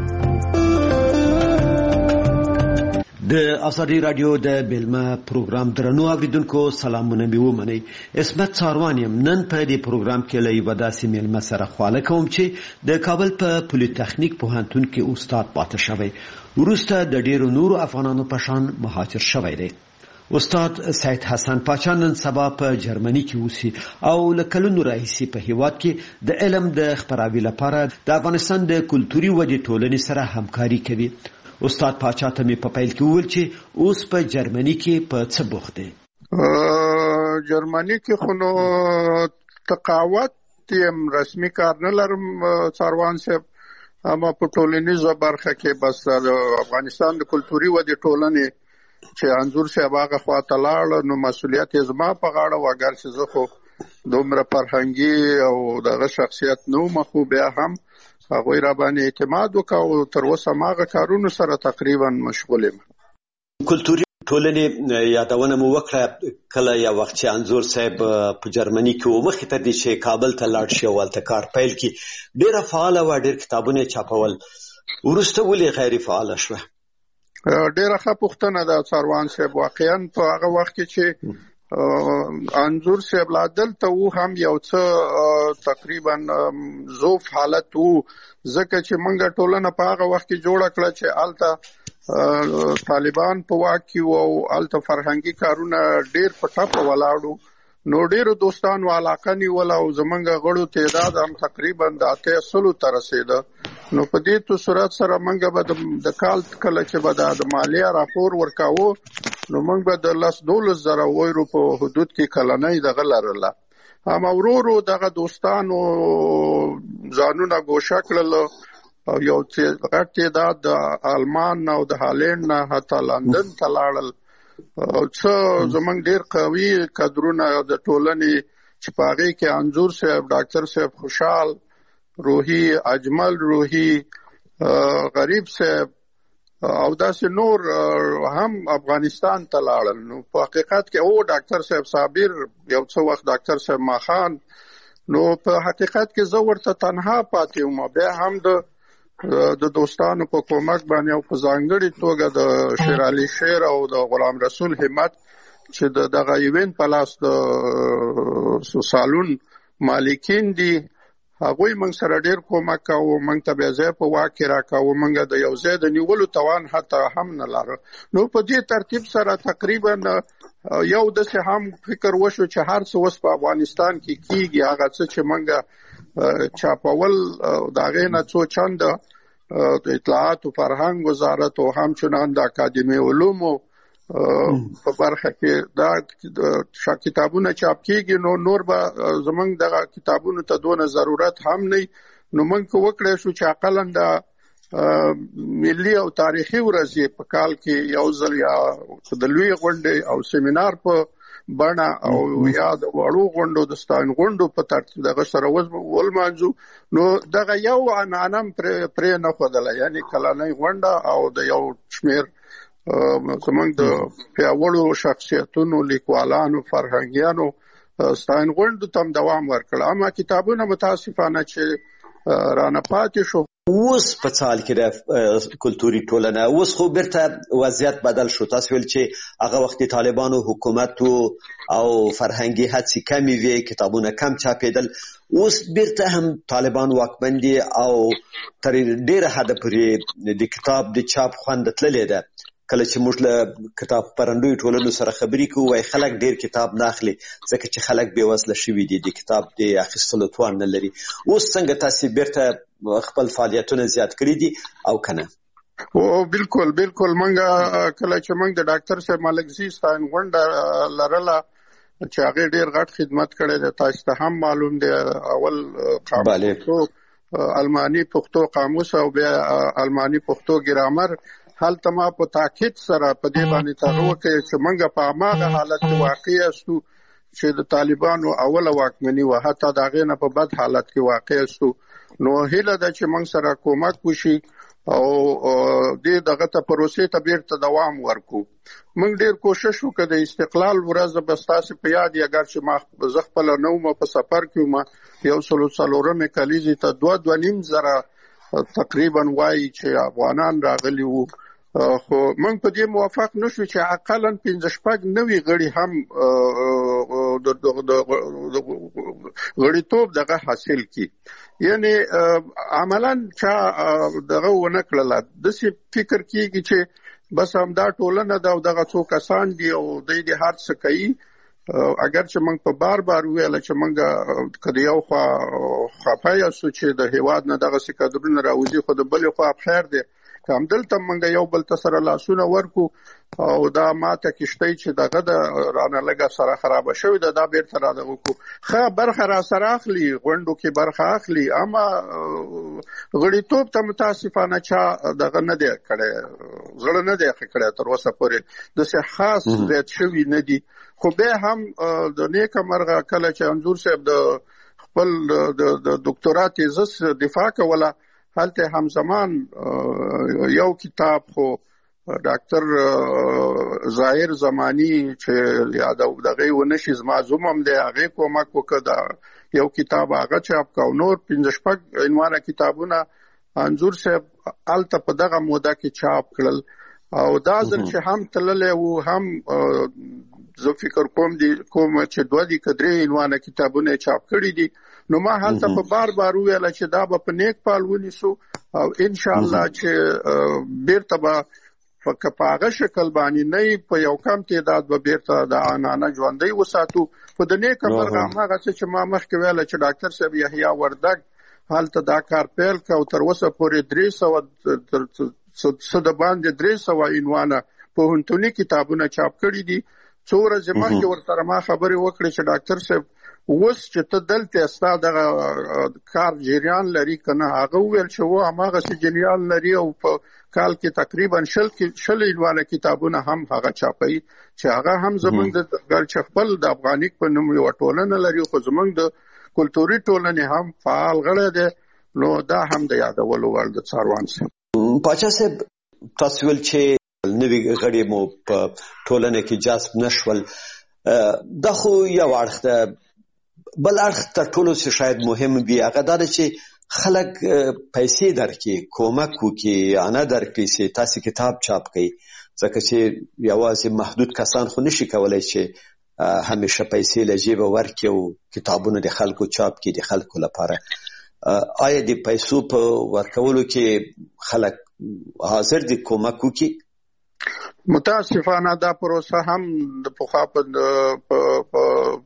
Speaker 7: د آزادی رادیو د بیلما پروګرام درنو اوریدونکو سلامونه مې ومنئ. عصمت څاروان یم. نن په دې پروګرام کې له یوه داسې میلمه سره خواله کوم چې د کابل په پولیتخنیک پوهنتون کې استاد پاتې شوی، وروسته د ډېرو نورو افغانانو په شان مهاجر شوی دی. استاد سید حسن پاچا نن سبا په جرمني کې اوسي او له کلونو راهیسې په هېواد کې د علم د خپراوي لپاره د افغانستان د کلتوري ودې ټولنې سره همکاري کوي. استاد پاچا ته مې په پیل کې وویل چې اوس په جرمني کې په څه بوخت دی.
Speaker 8: جرمني کې خو نو تقاوت یم، رسمي کار نه لرم څاروان صاحب، اما په ټولنیزه برخه کې بس د افغانستان د کلتوري ودې ټولنې چې انځور صاحب هغه خواته لاړ نو مسؤلیت یې زما په غاړه و، اگر چې زه خو دومره فرهنګي او دغه شخصیت نه وم، خو بیا هم هغوی را باندې اعتماد وکړ او تر اوسه هماغه کارونو سره تقریبا مشغول یم.
Speaker 7: کلتوري ټولنې یادونه مو وکړه کله یو وخت چې انځور صاحب په جرمني کې و، مخکې تر دې چې کابل ته لاړ شي او هلته کار پیل کړي، ډېره فعاله وه، ډېر کتابونه یې چاپول، وروسته ولې غیر فعاله شوه؟
Speaker 8: ډېره ښه پوښتنه ده څاروان صاحب. واقعا په هغه وخت کې چې انځور صاحب لا دلته و هم یو څه تقریبا ضعف حالت و، ځکه چې موږ ټولنه په هغه وخت کې جوړه کړه چې هلته طالبان په واک کې و او هلته فرهنګي کارونه ډېر په ټپه ولاړو، نو ډېرو دوستانو علاقه نیوله او زموږ غړو تعداد هم تقریبا د اتیا سلو ته رسېده. نو په دې تو صورت سره موږ به د کال کله چې به د مالیه راپور ورکاوه نو موږ به د لس دولس زره ویرو په حدود کې کلنۍ دغه لرله. اما ورو ورو دغه دوستانو ځانونه ګوښه کړل او یو غټ تعداد د آلمان او د هالند نه حتی لندن ته لاړل. څه زموږ ډېر قوي کدرونه د ټولنې چې په هغې کې انځور صاحب، ډاکټر صاحب خوشحال روحي، اجمل روحي، غریب صاحب او داسې نور هم افغانستان ته لاړل. نو په حقیقت کې او ډاکټر صاحب صابر، یو څه وخت ډاکټر صاحب ماخان، نو په حقیقت کې زه ورته تنها پاتې وم. بیا هم د د دوستانو په کومک باندې او په ځانګړې توګه د شیر علي شیر او د غلام رسول همت چې د دغه ایونت په لاس د سالون مالکین دي، هغوی موږ سره ډېر کومک کوو، موږ ته بیا ځای په واک کې راکوو، موږ د یو ځای د نیولو توان حتی هم نه لاره. نو په دې ترتیب سره تقریبا یو داسې هم فکر وشو چې هر څه اوس په افغانستان کې کیږي، هغه څه چې موږ چاپول د هغې نه څو چنده د اطلاعات و فرهنګ وزارت او همچنان د اکاډمي علومو په برخه کې دا کتابونه چاپ کیږي، نو نور به زمونږ دغه کتابونو ته دونه ضرورت هم نه. نو موږ وکړی شو چې اقلا د ملي او تاریخي ورځې په کال کې یو ځل یا د لوی غونډې او سیمینار په بڼه او یا د وړو غونډو د ستاین غونډو په ترتیب دغه سره ولمانځو. نو دغه یو عنعنه پرې نه ښودله، یعنی کلنۍ غونډه او د یو شمېر زمونږ د پیاوړو شخصیتونو، لیکوالانو، فرهنګیانو ستاین غونډو ته هم دوام ورکړ. اما کتابونه متاسفانه چې رانه پاتې شو.
Speaker 7: اوس په څه حال کې ده کلتوري ټولنه؟ اوس خو بیرته وضعیت بدل شو. تاسو ویل چې هغه وخت د طالبانو حکومت او فرهنګي هڅې کمې وې، کتابونه کم چاپېدل، اوس بیرته هم طالبان واکمن دي او تر ډېره حده پورې د کتاب د چاپ خوند تللی ده. کله چې موږ له کتاب پرندوی ټولنو سره خبرې کوو وایي خلک ډېر کتاب نه اخلي ځکه چې خلک بې وزله شوي دي، د کتاب د اخیستلو توان نه لري. اوس څنګه تاسې بیرته خپل فعالیتونه زیات کړي دي او که نه؟
Speaker 8: او بالکل بالکل موږ کله چې موږ د ډاکټر صاحب ملکزي ستاین غونډه لرله چې هغې ډېر غټ خدمت کړی دی، تاسو ته هم معلوم دی. اول قاموس الماني پښتو قاموس او بیا الماني پښتو ګرامر، هلته ما په تاکید سره په دې باندې تغه وکړه چې موږ په هماغه حالت کې واقع یاستو چې د طالبانو اوله واکمني و حتی دا غینه په بد حالت کې واقع شو نو هله د چې موږ سره کومک وشي او د دغه ته پروسې ته بیرته دوام ورکو. موږ ډیر کوشش وکړو د استقلال ورځ بستاسي په یاد یې اگر چې ما زغپل نو ما په سفر کې ما یو سلو څلورمه کلیزي ته دوه دوه نیم زره تقریبا وایي چې افغانان راغلي وو خو موږ په دې موافق نشو چې اقلا پنځه شپږ نوي غړي هم د غړیتوب دغه حاصل کی یعنی عملاً چې دغه ونه کړل د سی فکر کیږي چې بس هم دا ټولنه دا دغه څو کسان دي او د دې هر څه کوي اگر چې موږ په بار بار ویل چې موږ کدی یو خو خپای اسو چې د هیواد نه دغه څه کډرونه راوځي خو د بل خو خیر دی کوم دلته موږ یو بل تسره لاسونه ورکو او دا ماته کشته چې دغه د رانه لګه سره خراب شوی دا بیرته را دغه کو خه برخه را سره اخلي غونډو کې برخه اخلي اما غړیتوب ته متاسفانه چا دغه نه دی کړي زړه نه دی کړي تر اوسه پورې د څه خاص زیات شوی نه دی خو به هم د نیک مرغه کله چې انزور صاحب د خپل د دکتورا تیزس دفاع کوله هلته هم زمان یو کتاب خو ډاکټر ظاهر زمانی چې یادو دغه ونشي زما زومم دی هغه کومک وکړه یو کتاب هغه چاپ کا نور پنځه شپږ عنوانه کتابونه انزور صاحب الته په دغه موده کې چاپ کړل او دا ځل چې هم تللې وو هم زه فکر کوم دي کوم چې دوه دي کډري عنوانه کتابونه چاپ کړي دي نو ما حالته په بار بار ویل چې دا به په نیک پال ونیسو او ان شاء الله چې بیرته به په کپاغه شکل باندې نه په یو کم تعداد به بیرته د انانه ژوندۍ وساتو په د نیک مرغه هغه چې ما مخکې ویل چې ډاکټر صاحب یحیی وردګ حالته دا کار پیل کا او تر اوسه پورې درې سوه صد باندې درې سوه عنوانه په هنتونی کتابونه چاپ کړي دي څو ورځې مخکې ورسره ما خبرې وکړې چې ډاکټر صاحب اوس چې ته دلته استا دغه کار جریان لري کنه هغه ویل چې و هغه سي جریان لري او په کال کې تقریبا شل کې شل عنوانه کتابونه هم هغه چاپي چې هغه هم زمونږ د ګل خپل د افغانیک په نوم یو ټولنه لري خو زمونږ د کلتوري ټولنې هم فعال غړي دي نو دا هم د یادولو وړ د څاروان سي
Speaker 7: پاچا صاحب تاسو ول چې نوی غړي مو په ټولنه کې جذب نشول دا خو یو اړخ بل اړخ تر ټولو څه شاید مهم وي هغه دا چې خلک پیسې درکې کومک وکړي انا درکې چې تاسو کتاب چاپ کړئ ځکه چې یوازې محدود کسان خو نشي کولای چې همیشه پیسې له جیبه ورکړي او کتابونه د خلکو چاپ کړي د خلکو لپاره آیا د پیسو په ورکولو کې خلک حاضر دي کومک وکړي
Speaker 8: متاسفانه دا پروسه هم د پخوا په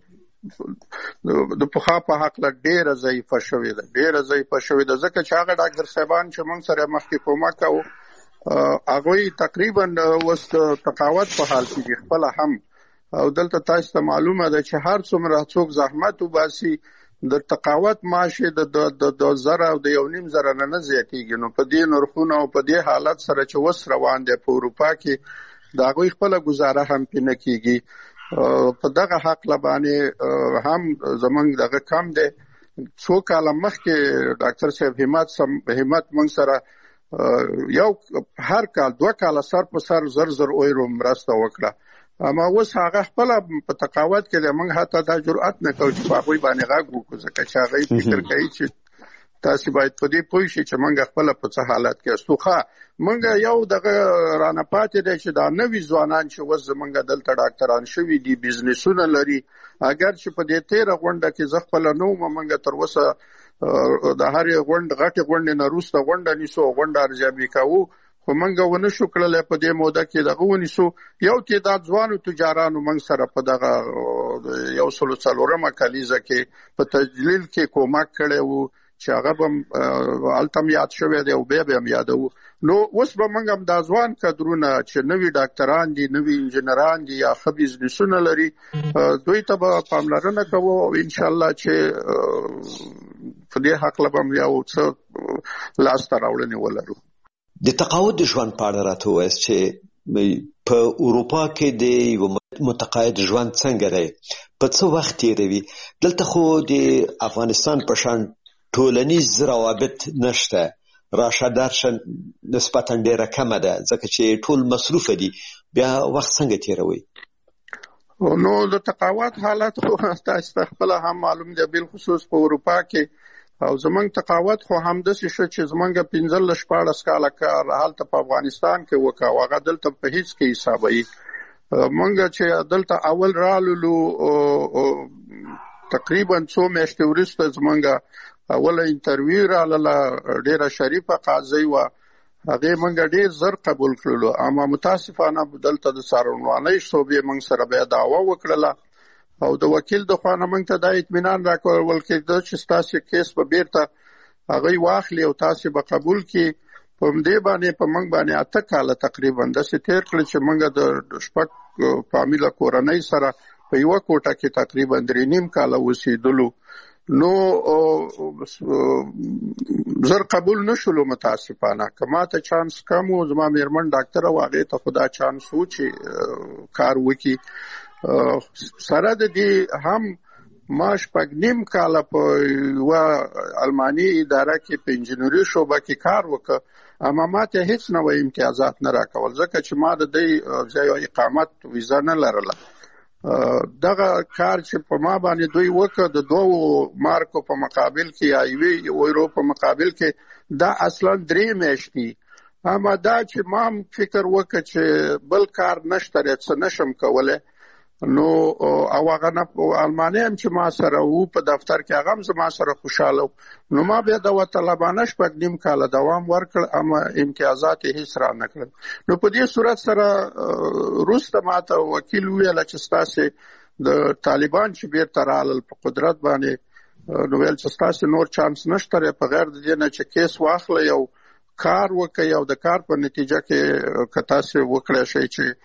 Speaker 8: د پخوا په حق له ډیره ضعیفه شوې ده ډیره ضعیفه شوې ده ځکه چې هغه ډاکټر صاحبان چې موږ سره مخکې کومک کوو هغوی تقریبا اوس د تقاعد په حال کې دي خپل هم او دلته تاسو ته معلومه ده چې هر څومره څوک زحمت وباسي د تقاعد معاش د د زره او د یو نیم زره نه زیاتېږي نو په دې نرخونو او په دې حالت سره چې وس روان دي په اروپا کې دا هغوی خپل گزاره هم پنه کیږي په دغه حق لبانې هم زمونږ دغه کم دی څو کال مخکې ډاکټر صاحب همت همت مونږ سره یو هر کال دوه کال سر په سر زر زر اویرو مرسته وکړه اما اوس هغه خپل په تقاعد کې موږ حتی دا جرأت نه کوو چې په هغوی باندې غږ وکړو ځکه چې هغوی فکر کوي چې تاسو باید په دې پوه شئ چې موږ خپل په څه حالت کې استوخه موږ یو دغه رانه پاتې دی چې دا نوي ځوانان چې اوس زموږ دلته ډاکټران شوي دي بزنسونه لري اگر چې په دې تیره غونډه کې زه خپله نه وم موږ تر اوسه د هرې غونډ غټې غونډې نه وروسته غونډه نیسو غونډه ارزیابي کوو خو موږ ونه شو کړلی په دې موده کې دغه ونیسو یو تعداد ځوانو تجارانو موږ سره په دغه یو سلو څلورمه کلیزه کې په تجلیل کې کومک کړی وو چې هغه به هلته هم یاد شوی دی او بیا به هم یادو نو اوس به موږ هم دا ځوان کدرونه چې نوي ډاکټران دي نوي انجینران دي یا ښه بزنسونه لري دوی ته به پاملرنه کوو او انشاءالله چې په دې هکله به هم یو څه لاسته راوړنې ولرو
Speaker 7: د تقاعد د ژوند په اړه راته ووایاست چې په اروپا کې د یو متقاعد ژوند څنګه دی، په څه وخت تیروي؟ دلته خو د افغانستان په شان ټولنیز روابط نشته، راشه درشه نسبتا ډیره کمه ده، ځکه چې ټول مصروف دي. بیا وخت څنګه تیروي؟
Speaker 8: نو د تقاعد حالت خو تاسو خپل هم معلوم دی، بل خصوص په اروپا کې. او زمونږ تقاعد خو همداسې شو چې زمونږ پنځه شپاړس کاله کار هلته په افغانستان کې وکړ، هغه دلته په هیڅ کې حسابوي. مونږ چې دلته اول رالو تقریبا څو میاشتې وروسته زمونږ اوله انټرویو راغله، ډیره شریفه قاضي وه، هغې مونږ ډیر زر قبول کړلو. اما متاسفانه دلته د څارنوالۍ صوبې مونږ سره بیا دعوه وکړله او د وکیل د خوا نه مونږ ته دا اطمینان راکول کېده چې ستاسې کیس به بیرته هغوی واخلي او تاسې به قبول کړي. په همدې باندې په مونږ باندې اته کاله تقریبا داسې تېر کړل چې مونږ د شپږ فامیله کورنۍ سره په یوه کوټه کې تقریبا درې نیم کاله اوسېدلو. نو زر قبول نشولو متاسفانه. که ما ته چانس کم و، زما میرمن ډاکټره وه، هغې ته خو دا چانس و چې کار وکړي. سره د دې هم ما شپږ نیم کاله په یوه الماني اداره کې په انجینري شعبه کې کار وکړ، اما ما ته هیڅ نوی امتیازات نه راکول، ځکه چې ما د دې ځای اقامت ویزه نه لرله. دغه کار چې په ما باندې دوی وکړ د دوو مارکو په مقابل کې یا یوې یورو په مقابل کې، دا اصلا درې میاشتې. اما دا چې ما فکر وکړ چې بل کار نشته، څه نشم کولی، نو او هغه الماني هم چې ما سره و په دفتر کې، هغه هم زما سره خوشحاله و. نو ما بیا د وطلبانه شپږ نیم کاله دوام ورکړ، اما امتیازات یې هیڅ را نه کړل. نو په دې صورت سره وروسته ما ته وکیل وویله چې ستاسې د طالبان چې بیرته رالل په قدرت باندې، نو ویل چې ستاسې نور چانس نشته په غیر د دې نه چې کیس واخلئ او کار وکړئ، او د کار په نتیجه کې که تاسې وکړی شئ چې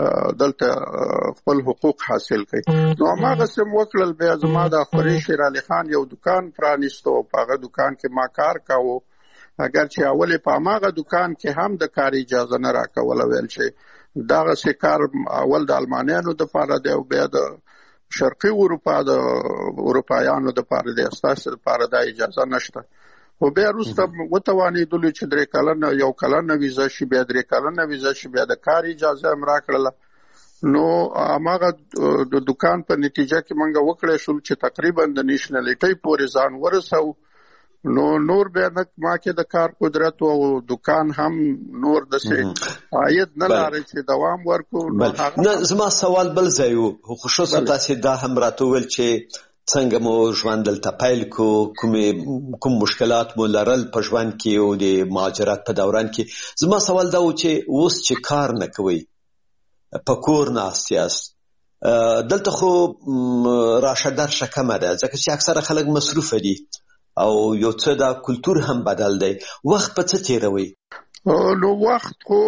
Speaker 8: دلته خپل حقوق حاصل کړي. نو هماغسې م وکړل. بیا زما د اخوري شیر علي خان یو دکان پرانیستو، په هغه دکان کې ما کار کاوه، اگر چې اول په هماغه دکان کې هم د کار اجازه نه راکوله، ویل چې دغسې کار اول د المانیانو دپاره دی او بیا د شرقي اروپا د اروپایانو دپاره دی، ستاسې دپاره دا اجازه نشته. خو بیا وروسته وتوانېدلو چې درې کلنه یو کلنه ویزه شي، بیا درې کلنه ویزه شي، بیا د کار اجازه هم راکړله. نو هماغه د دکان په نتیجه کې موږ وکړی شول چې تقریبا د نیشنلټۍ پورې ځان ورسوو. نو نور بیا نه ما کې د کار قدرت او دکان هم نور داسې عاید نه لري چې دوام ورکړو.
Speaker 7: نه زما سوال بل ځای و، خصوصا تاسې دا هم راته وویل چې څنګه مو ژوند دلته پیل کو، کوم مشکلات مو لرل په ژوند کې او د مهاجرت په دوران کې. زما سوال دا و چې اوس چې کار نه کوئ، په کور ناست یاست، دلته خو راشه درشه کمه ده، ځکه چې اکثره خلک مصروفه دي او یو څه دا کلتور هم بدل دی. وخت په څه تیروئ؟
Speaker 8: نو وخت خو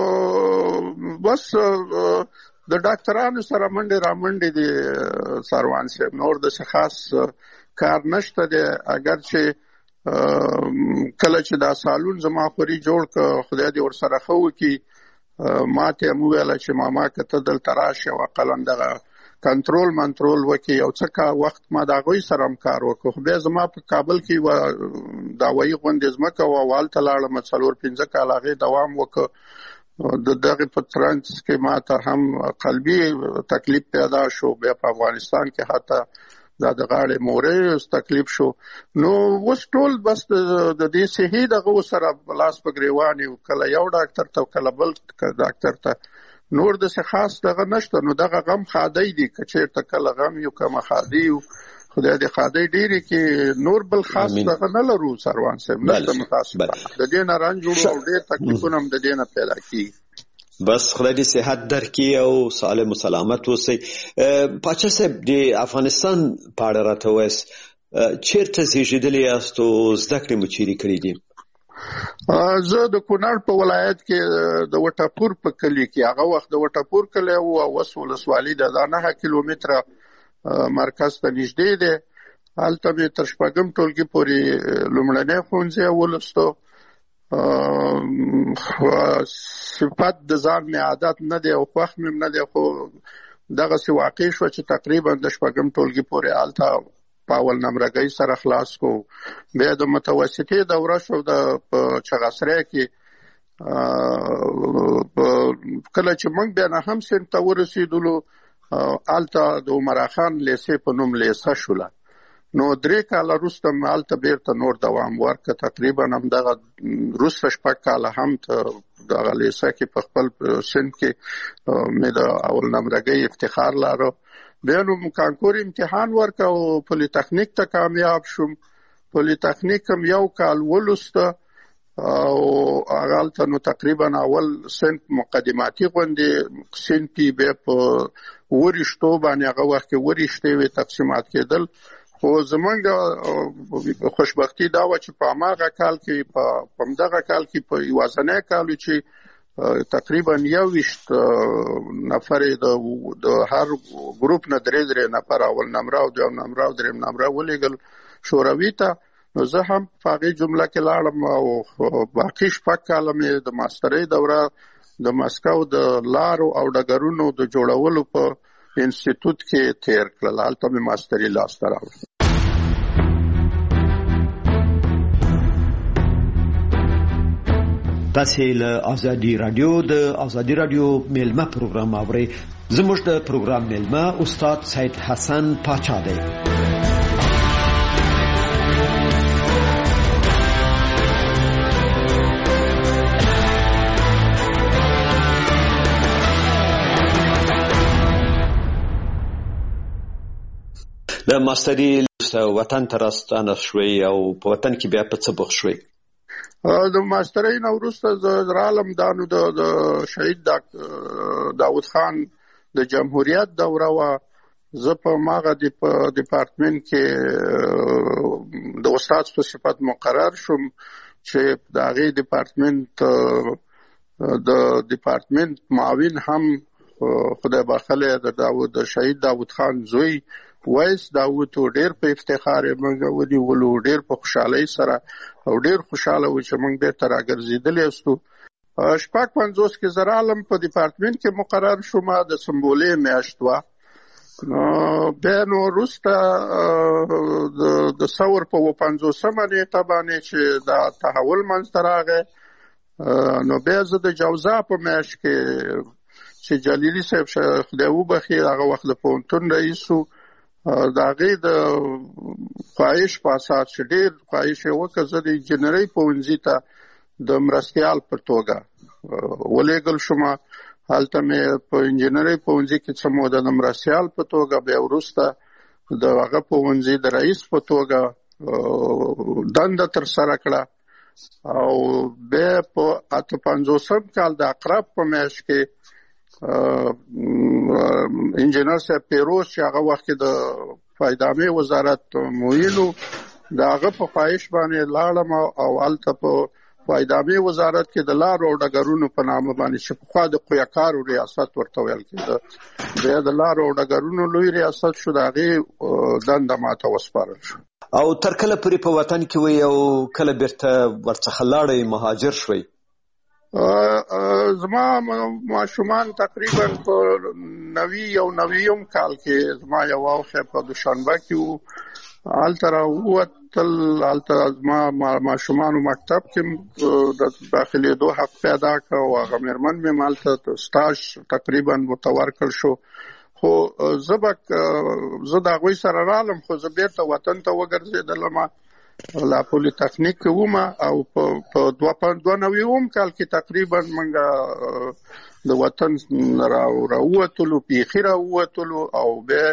Speaker 8: بس د ډاکټرانو سره منډې را منډې دي سروان صاحب، نور داسې خاص کار نشته دی. اگر چې کله چې دا سالون زما خوري جوړ که خدای دې ورسره ښه وکړي، ما ته یې وویله چې ماما که ته دلته راشې او اقلا دغه کنټرول منټرول وکړي یو څه کا وخت ما د هغوی سره هم کار وکړو. خو بیا زما په کابل کې یوه دعوایي غوندې ځمکه وه، هلته لاړم، څلور پنځه کاله هغې دوام وکړ. د دغه په ترڅ کې ما ته هم قلبي تکلیف پیدا شو، بیا په افغانستان کې حتی دا د غاړې مورې تکلیف شو. نو اوس ټول بس د دې صحي دغه سره لاس په ګریوان یو، کله یو ډاکټر ته کله بل ډاکټر ته، نور داسې خاص دغه نشته. نو دغه غم خادی دي، که چېرته کله غم یو کمه خادي یو، خدای دې خادی ډېرې کې، نور بل خاص دغه نه لرو سروان صاحب، نشته متاسفانه. د دې نه رنج وړو او ډېر تکلیفونه هم د دې نه پیدا کېږي.
Speaker 7: بس خدای دې صحت درکړي او سالم و سلامت اوسئ. پاچا صاحب د افغانستان په اړه راته ووایاست، چېرته زېږېدلي یاست او زده کړې مو چیرې کړې دي؟
Speaker 8: زه د کونړ په ولایت کې د وټاپور په کلي کې، هغه وخت د وټاپور کلی و، اوس ولسوالي ده، دا نهه کیلومتره مرکز ته نږدې دی. هلته مې تر شپږم ټولګي پورې لومړنی ښوونځی ولوستو، صفت د ځان می عادت نه دی او خوښ مې نه دی، خو دغه سی واقع شو چې تقریبا د شپږم ټولګي پورې آلته په اول نمرګۍ سره خلاص کو. بیا د متوسطې دوره شو د چغسری کې، کله چې موږ بیا نهم صنف ته ورسېدلو آلته د عمر خان لیسې په نوم لیسه شوله. نو درې کاله وروسته مې هلته بیرته نور دوام ورکړه. تقریبا همدغه وروسته شپږ کاله هم دغه لیسه کې په خپل صنف کې مې د اول نمرګۍ افتخار لاره. بیا نو کانکور امتحان ورکړه او پولی تخنیک ته کامیاب شوم. پولی تخنیک هم یو کال ولوسته او هغه هلته نو تقریبا اول صنف مقدماتي غوندې صنفي بیا په وریشتو باندې هغه وخت کې وریشتې وې تقسیمات کېدل. خو زمونږ خوشبختي دا وه چې په هماغه کال کې په همدغه کال کې په یوازنی کال چې تقریبا یوویشت نفر د هر ګروپ نه درې درې نفر اول نمره او دویم نمره او دریم نمره ولېږل شوروي ته. نو زه هم په هغې جمله کې لاړم او باقي شپږ کاله مې د ماسترۍ دوره د مسکو د لارو او ډګرونو د جوړولو په انسټیټوټ کې تیر کړل. هلته مې ماستري لاسته راوړه.
Speaker 7: تاسې له ازادي رادیو د ازادي رادیو میلمه پروګرام اورئ. زموږ د پروګرام میلمه استاد سید حسن پاچا دی. د ماستري وطن ته راستانه شوئ او په وطن کې بیا په څه بوخت شوئ؟
Speaker 8: د ماسترۍ نه وروسته زه رالم دا نو د شهید داود خان د جمهوریت دوره وه. زه په هماغه ډپارټمنټ کې د استاد په صفت مقرر شوم چې د هغې ډپارټمنټ د ډپارټمنټ معاون هم خدای بخښلی د شهید داود خان زوی ویس داود ډېر په افتخار یې موږ ونیولو، ډېر په خوشحالۍ سره او ډېر خوشحاله و چې موږ بېرته راګرځېدلی یاستو. شپږ پنځوس کې زه رالم په ډپارټمنټ کې مقرر شوم. د سمبولې میاشت وه. بیا نو وروسته د ثور په اووه پنځوسمه نېټه باندې چې دا تحول منځته راغی، نو بیا زه د جوزا په میاشت کې چې جلیلي صاحب خدای وبخښي هغه وخت د پوهنتون رئیس و، د هغې د خواهش په اساس چې ډېر خواهش یې وکړه زه د انجینرۍ پوهنځي ته د مرستیال په توګه ولېږل شوم. هلته مې په انجینرۍ پوهنځي کې څه موده د مرستیال په توګه، بیا وروسته د هغه پوهنځي د رئیس په توګه دنده ترسره کړه. او بیا په اته پنځوسم کال د اقرب په میاشت کې انجینر صاحب پیروز چې هغه وخت کې د فایدامې وزارت معین و، د هغه په خواهش باندې لاړم او هلته په فایدامې وزارت کې د لارو او ډګرونو په نامه باندې چې پخوا د قویکارو ریاست ورته ویل کېده، بیا د لارو او ډګرونو لوی ریاست شو. د هغې دنده ماته وسپارل شو.
Speaker 7: او تر کله پورې په وطن کې وئ او کله بیرته ورڅخه لاړئ مهاجر شوئ؟
Speaker 8: زما ماشومان تقریبا په نوي یو نویم کال کې زما یو وخت په دوشنبه کې وو، هلته راووتل. هلته زما ماشومانو مکتب کې د داخلېدو حق پیدا کړ او هغه مېرمن مې هلته سټاژ تقریبا ورته ورکړل شو. خو زه به زه د هغوی سره رالم، خو زه بیرته وطن ته وګرځېدلم. لا پولی تخنیک کې وم او په دوه نویم کال کې تقریبا موږ د وطن راووتلو، بیخي راووتلو او بیا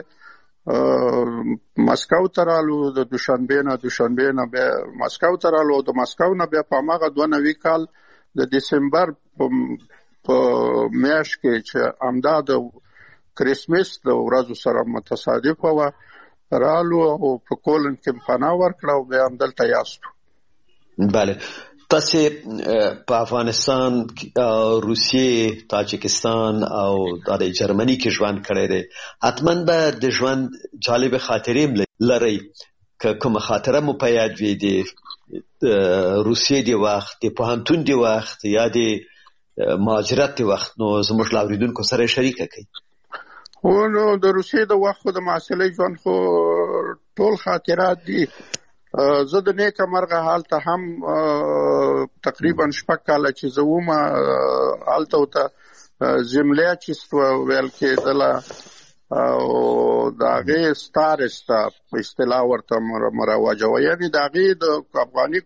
Speaker 8: مسکو ته رالو. د دوشنبې نه دوشنبې نه بیا مسکو ته رالو او د مسکو نه بیا په هماغه دوه نوي کال د دسمبر په میاشت کې چې همدا د کرسمس د ورځو سره متصادفه وه رالو او په کولن کې پناه ورکړه او بیا هم دلته یاستو.
Speaker 7: بله، تاسې په افغانستان، روسیې، تاجکستان او د جرمني کې ژوند کړی دی. حتما به د ژوند جالب خاطرې لرئ. که کوم خاطره مو په یاد وي د روسیې د وخت د پوهنتون د وخت یا د مهاجرت د وخت نو زموږ لاوریدونکو سره شریکه کړئ.
Speaker 8: هو نو د روسیې د وخت خو د محصلۍ ژوند خو ټول خاطرات دي. زه د نیکه مرغه هلته هم تقریبا شپږ کاله چې زه وم هلته ورته زملیاچیستو ویل کېدله او د هغې ستارسته په اصطلاح ورته مروجه وه. یعنې د هغې د افغاني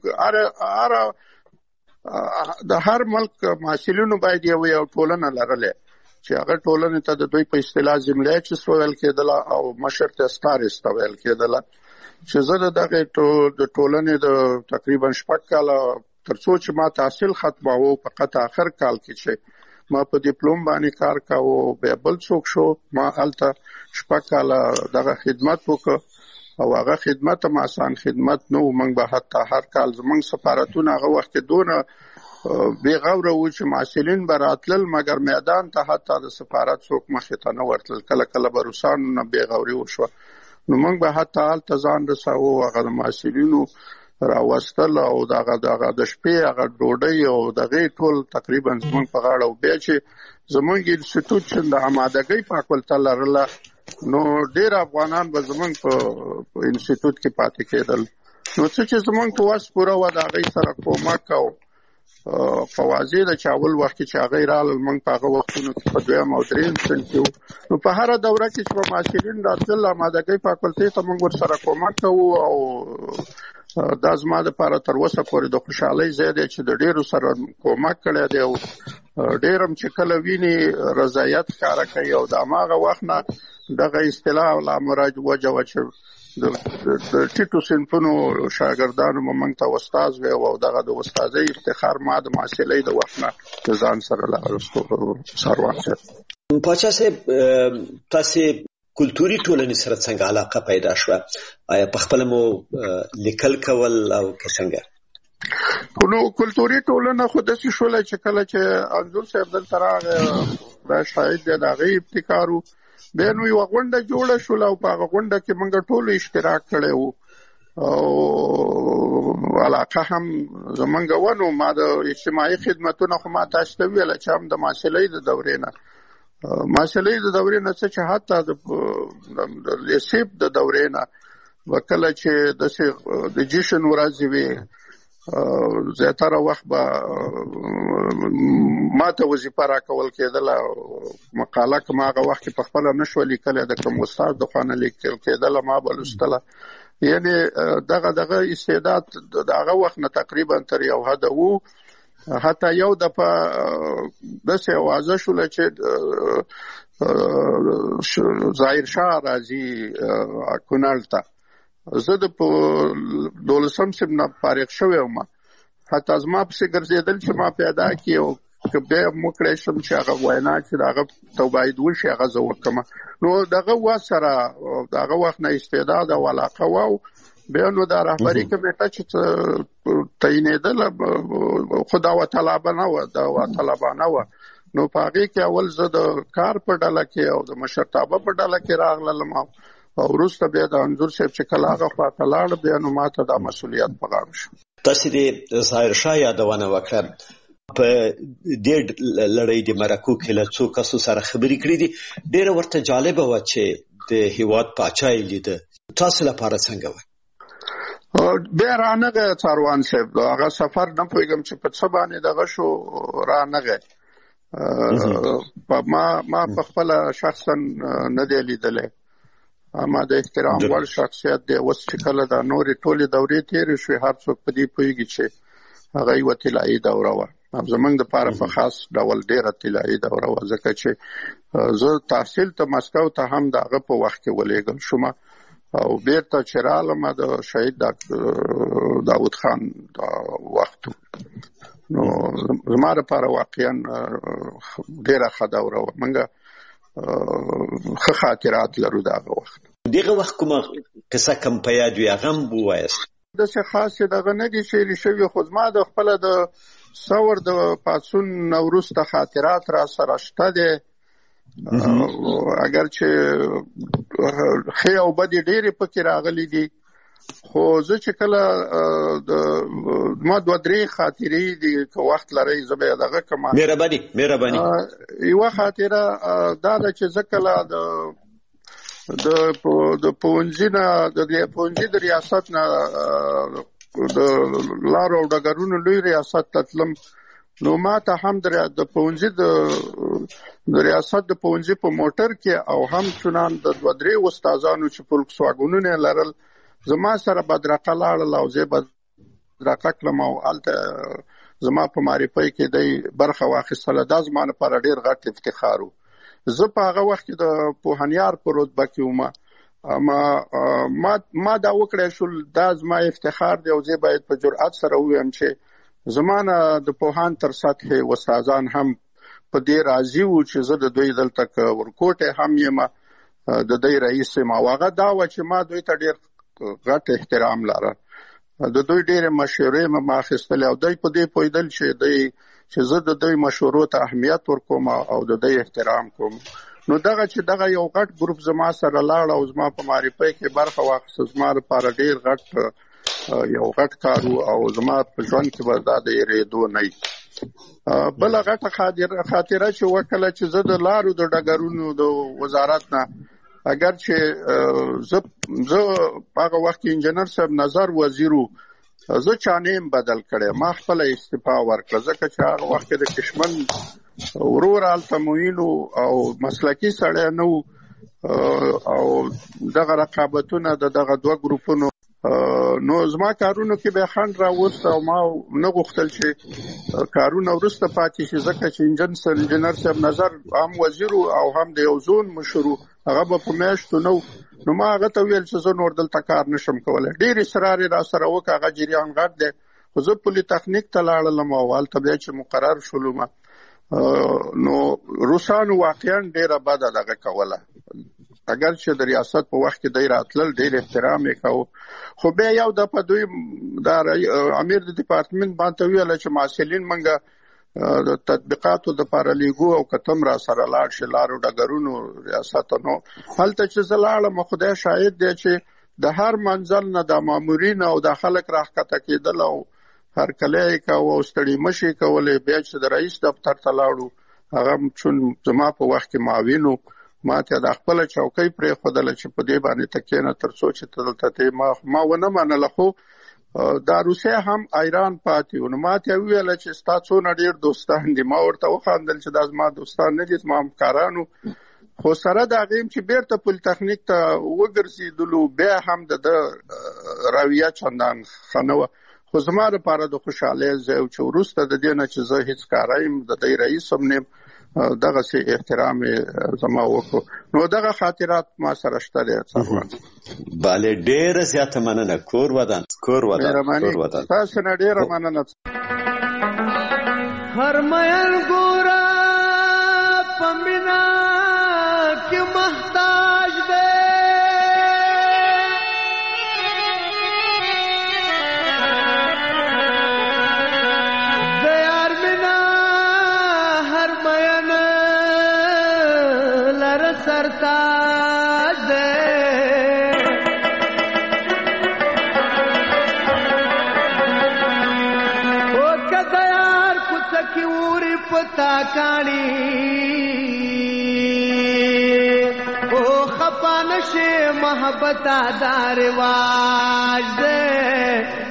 Speaker 8: د هر ملک محصلینو باید یو یو ټولنه لرلی چې هغه ټولنې ته د دوی په اصطلاح زملیاچیست ویل کېدله او مشر ته ستارسته ویل کېدله. چې زه د دغې د ټولنې د تقریبا شپږ کاله تر څو چې ما تحصیل ختماوه په قطع آخر کال کې چې ما په ډیپلوم باندې کار کاوه بیا بل څوک شو ما هلته شپږ کاله دغه خدمت وکړ او هغه خدمت هم آسان خدمت نه و. موږ به حتی هر کال زموږ سفارتونه هغه وخت کې دونه بې غوره وو چې محصلین به راتلل مګر میدان ته حتی د سفارت څوک مخې ته نه ورتلل. کله کله به روسانو نه بې غوري وشوه نو موږ به حتی هلته ځان رساوه هغه د محصلینو راوستل او دغه دغه د شپې هغه ډوډۍ او دغې ټول تقریبا زموږ په غاړه و. بیا چې زموږ انسټیټوټ چې د آمادګۍ فاکولته لرله نو ډېر افغانان به زموږ په انسټیټوټ کې پاتې کېدل. نو څه چې زموږ په وس پوره وه د هغې سره کومک او په واضح ده چې اول وخت کې چې هغې رالل موږ په هغه وختونو کې په دویم او درېیم صنف کې وو. نو په هره دوره کې چې به محصلین راتلل آمادګۍ فاکولتې ته موږ ورسره کومک کوو او دا زما دپاره تر اوسه پورې د خوشحالۍ ځای دی چې د ډېرو سره کومک کړی دی او ډېر هم چې کله ویني رضایت ښکاره کوي او د هماغه وخت نه دغه اصطلاح لا مروجه وه چې د ټیټو صنفونو شاګردانو به موږ ته استاذ وی او دغه د استاذۍ افتخار ما د محصلۍ د وخت نه د ځان سره لرلو. ساروان صاحب
Speaker 7: پاچا صاحب تاسې کلتوري ټولنې سره څنګه علاقه پیدا شوه؟ آیا په خپله مو لیکل کول او که څنګه؟
Speaker 8: نو کلتوري ټولنه خو داسې شوله چې کله چې انځور صاحب دلته راغی دا شاید دی د هغې ابتکار و. بیا نو یوه غونډه جوړه شوله او په هغه غونډه کې موږ ټولو اشتراک کړی و او علاقه هم زموږ وه. نو ما د اجتماعي خدمتونه خو ما تاسو ته ویله چې هم د محصلۍ د دورې نه محصلۍ د دورې نه څه چې حتی د لیسیب د دورې نه به کله چې داسې د جشن ورځې وي زیاتره وخت به ما ته وظیفه راکول کېدله مقاله که ما هغه وخت کې په خپله نه شوه لیکلی د کوم استاد د خوا نه لیکل کېدله ما به لوستله. یعنې دغه دغه استعداد د هغه وخت نه تقریبا تر یو حده وو. حتی یو دفعه داسې اوازه شوله چې ظاهر شاه راځي کونړ ته. زه د په دولسم صنف نه فارغ شوی وم. حتی زما پسې ګرځېدل چې ما پیدا کړي او که بیا یم وکړی شم چې هغه وینا چې د هغه ته باید وشي هغه زه وکړم. نو دغه وخت سره د هغه وخت نه استعداد او علاقه وه. بیا نو دا رهبري کمیټه چې تعینېدله خو داوطلبه نه وه داوطلبانه وه. نو په هغې کې اول زه د کار په ډله کې او د مشرتابه په ډله کې راغللم او وروسته بیا د انځور صاحب چې کله هغه خواته لاړ بیا نو ما ته دا مسؤلیت په غاړه شو.
Speaker 7: تاسې د ظاهر شاه یادونه وکړه. په دې لړۍ د مرکو کې له څو کسو سره خبرې کړې دي. ډېره ورته جالبه وه چې د هېواد پاچا یې لیده. تاسو لپاره څنګه وه؟
Speaker 8: بیا رانغی څاروان صاحب هغه سفر نه پوهېږم چې په څه باندې دغه شو رانغی. ما ما په خپله شخصا نه دی لیدلی. ما د احترام وړ شخصیت دی. اوس چې کله دا نورې ټولې دورې تېرې شوې هر څوک په دې پوهېږي چې هغه یوه طلایي دوره وه. زموږ دپاره په خاص ډول ډېره طلایي دوره وه ځکه چې زه تحصیل ته مسکو ته هم د هغه په وخت کې ولېږل شوم او بیرته چې رالم د شهید داود خان وخت. نو زما دپاره واقعا ډېره ښه دوره وه. موږ ښه خاطرات لرو د هغه وخت.
Speaker 7: دغه وخت کومه قصه کم په یاد وي هغه هم ووایاست؟
Speaker 8: داسې خاصې دغه نه دي شعري شوي خو زما د خپله د ثور د پاڅون نه وروسته خاطرات را سره شته دی. اگر چې ښې او بدې ډېرې پکې راغلي دي خو زه چې کله د ما دوه درې خاطرې دي که وخت لرئ زه به دغه کوم.
Speaker 7: مهرباني مهرباني.
Speaker 8: یوه خاطره دا ده چې زه کله د د د پونځي نه د پونځي د ریاست نه د لارو او ډګرونو لوی ریاست ته تلم، نو ما ته هم د پونځي د ریاست د پونځي په موټر کې او هم چنان د دوه درې استادانو چې فولکس واګونونه لرل زما سره بدرقه لاړل او زه بدرقه کلم او هلته زما په معرفۍ کې دی برخه واخیستله. دا زما لپاره ډېر غټ افتخار و. زه په هغه وخت کې د پوهنیار په رتبه کې وم، ما ما دا وکړی شول، دا زما افتخار دی او زه باید په جرأت سره ووایم چې زما نه د پوهان تر سطحې استادان هم په دې راضي وو چې زه د دوی دلته که ورکوټی هم یم د دوی رئیس یم. او هغه دا وه چې ما دوی ته ډېر غټ احترام لره، د دوی ډېرې مشورې مې اخیستلې او دوی په دې پوهېدل چې دوی چې زه د دوی مشورو ته اهمیت ورکوم او د دوی احترام کوم. نو دغه چې دغه یو غټ ګروپ زما سره لاړ او زما په معرفۍ کې برخه واخیسته زما لپاره ډېر غټ یو غټ کار و او زما په ژوند کې به دا د هېرېدو نه وي. بله غټه خاطره چې وکړله چې زه د لارو د ډګرونو د وزارت نه اگر چې زه زه هغه وخت کې انجنیر صاحب نظر وزیر و، زه چانیم بدل کړی، ما خپله استعفا ورکړه ځکه چې هغه وخت کې د کشمن ورور هلته معین او مسلکي سړی نه و او دغه رقابتونه د دغه دوه ګروپونو، نو زما کارونو کې به خنډ راوست او ما نه غوښتل چې کارونه وروسته پاتې شي ځکه چې انجنیر صاحب نظر هم وزیر او هم د یو زون مشر و، هغه به په میاشتو نه و. نو ما هغه ته ویل چې زه نور دلته کار نشم کولی. ډېر اصرار یې را سره وکړه، هغه جریان غټ دی، خو زه پولي تخنیک ته لاړلم او هلته بیا چې مقرر شولم نو روسانو واقعا ډېره بده دغه کوله. اگر چې د ریاست په وخت کې دی راتلل ډېر احترام یې کوو، خو بیا یو د په دوی د امیر د ډپارټمنټ باندې ویله چې محصلین منګه د تطبیقاتو د پاره لیګو او کتم را سره لاړ شي لارو ډګرونو ریاست. نو هلته چې زه لاړم خدای شاهد دی چې د هر منزل نه د مامورین او د خلک راښکته کېدل او هرکلی یې کوه او ستړي مشي کولې. بیا چې د رئیس دفتر ته لاړو هغه چون زما په وخت کې معاون و، ما ته د خپله چوکۍ پرېښودله چې په دې باندې ته کښېنه تر څو چې ته دلته ته ما ما ونه منله. خو دا روسیه هم ایران پاتې و. نو ما ته وویله چې ستا څونه ډېر دوستان دي. ما ورته وخندل چې دا زما دوستان نه دي، زما همکاران و. خو سره د هغې چې بیرته پولیتخنیک ته وګرځېدلو بیا هم د ده رویه چندان ښه نه وه. خو زما لپاره د خوشحالۍ ځای و چې وروسته د دې نه چې زه هېڅ کاره یم، د دی رئیس هم نه یم، دغسې احترام یې زما وکړو. نو دغه خاطرات ما سره شته دی.
Speaker 7: بله ډېره زیاته مننه. کور ودان کور ودان کور ودان
Speaker 8: تاسو نه ډېره مننه.
Speaker 3: هر مین ګوره په مینا کې محتاج دی، سرتاج دے او کدیار کچھ کیوری پتا کانی او خپانش محبت دا رواج دے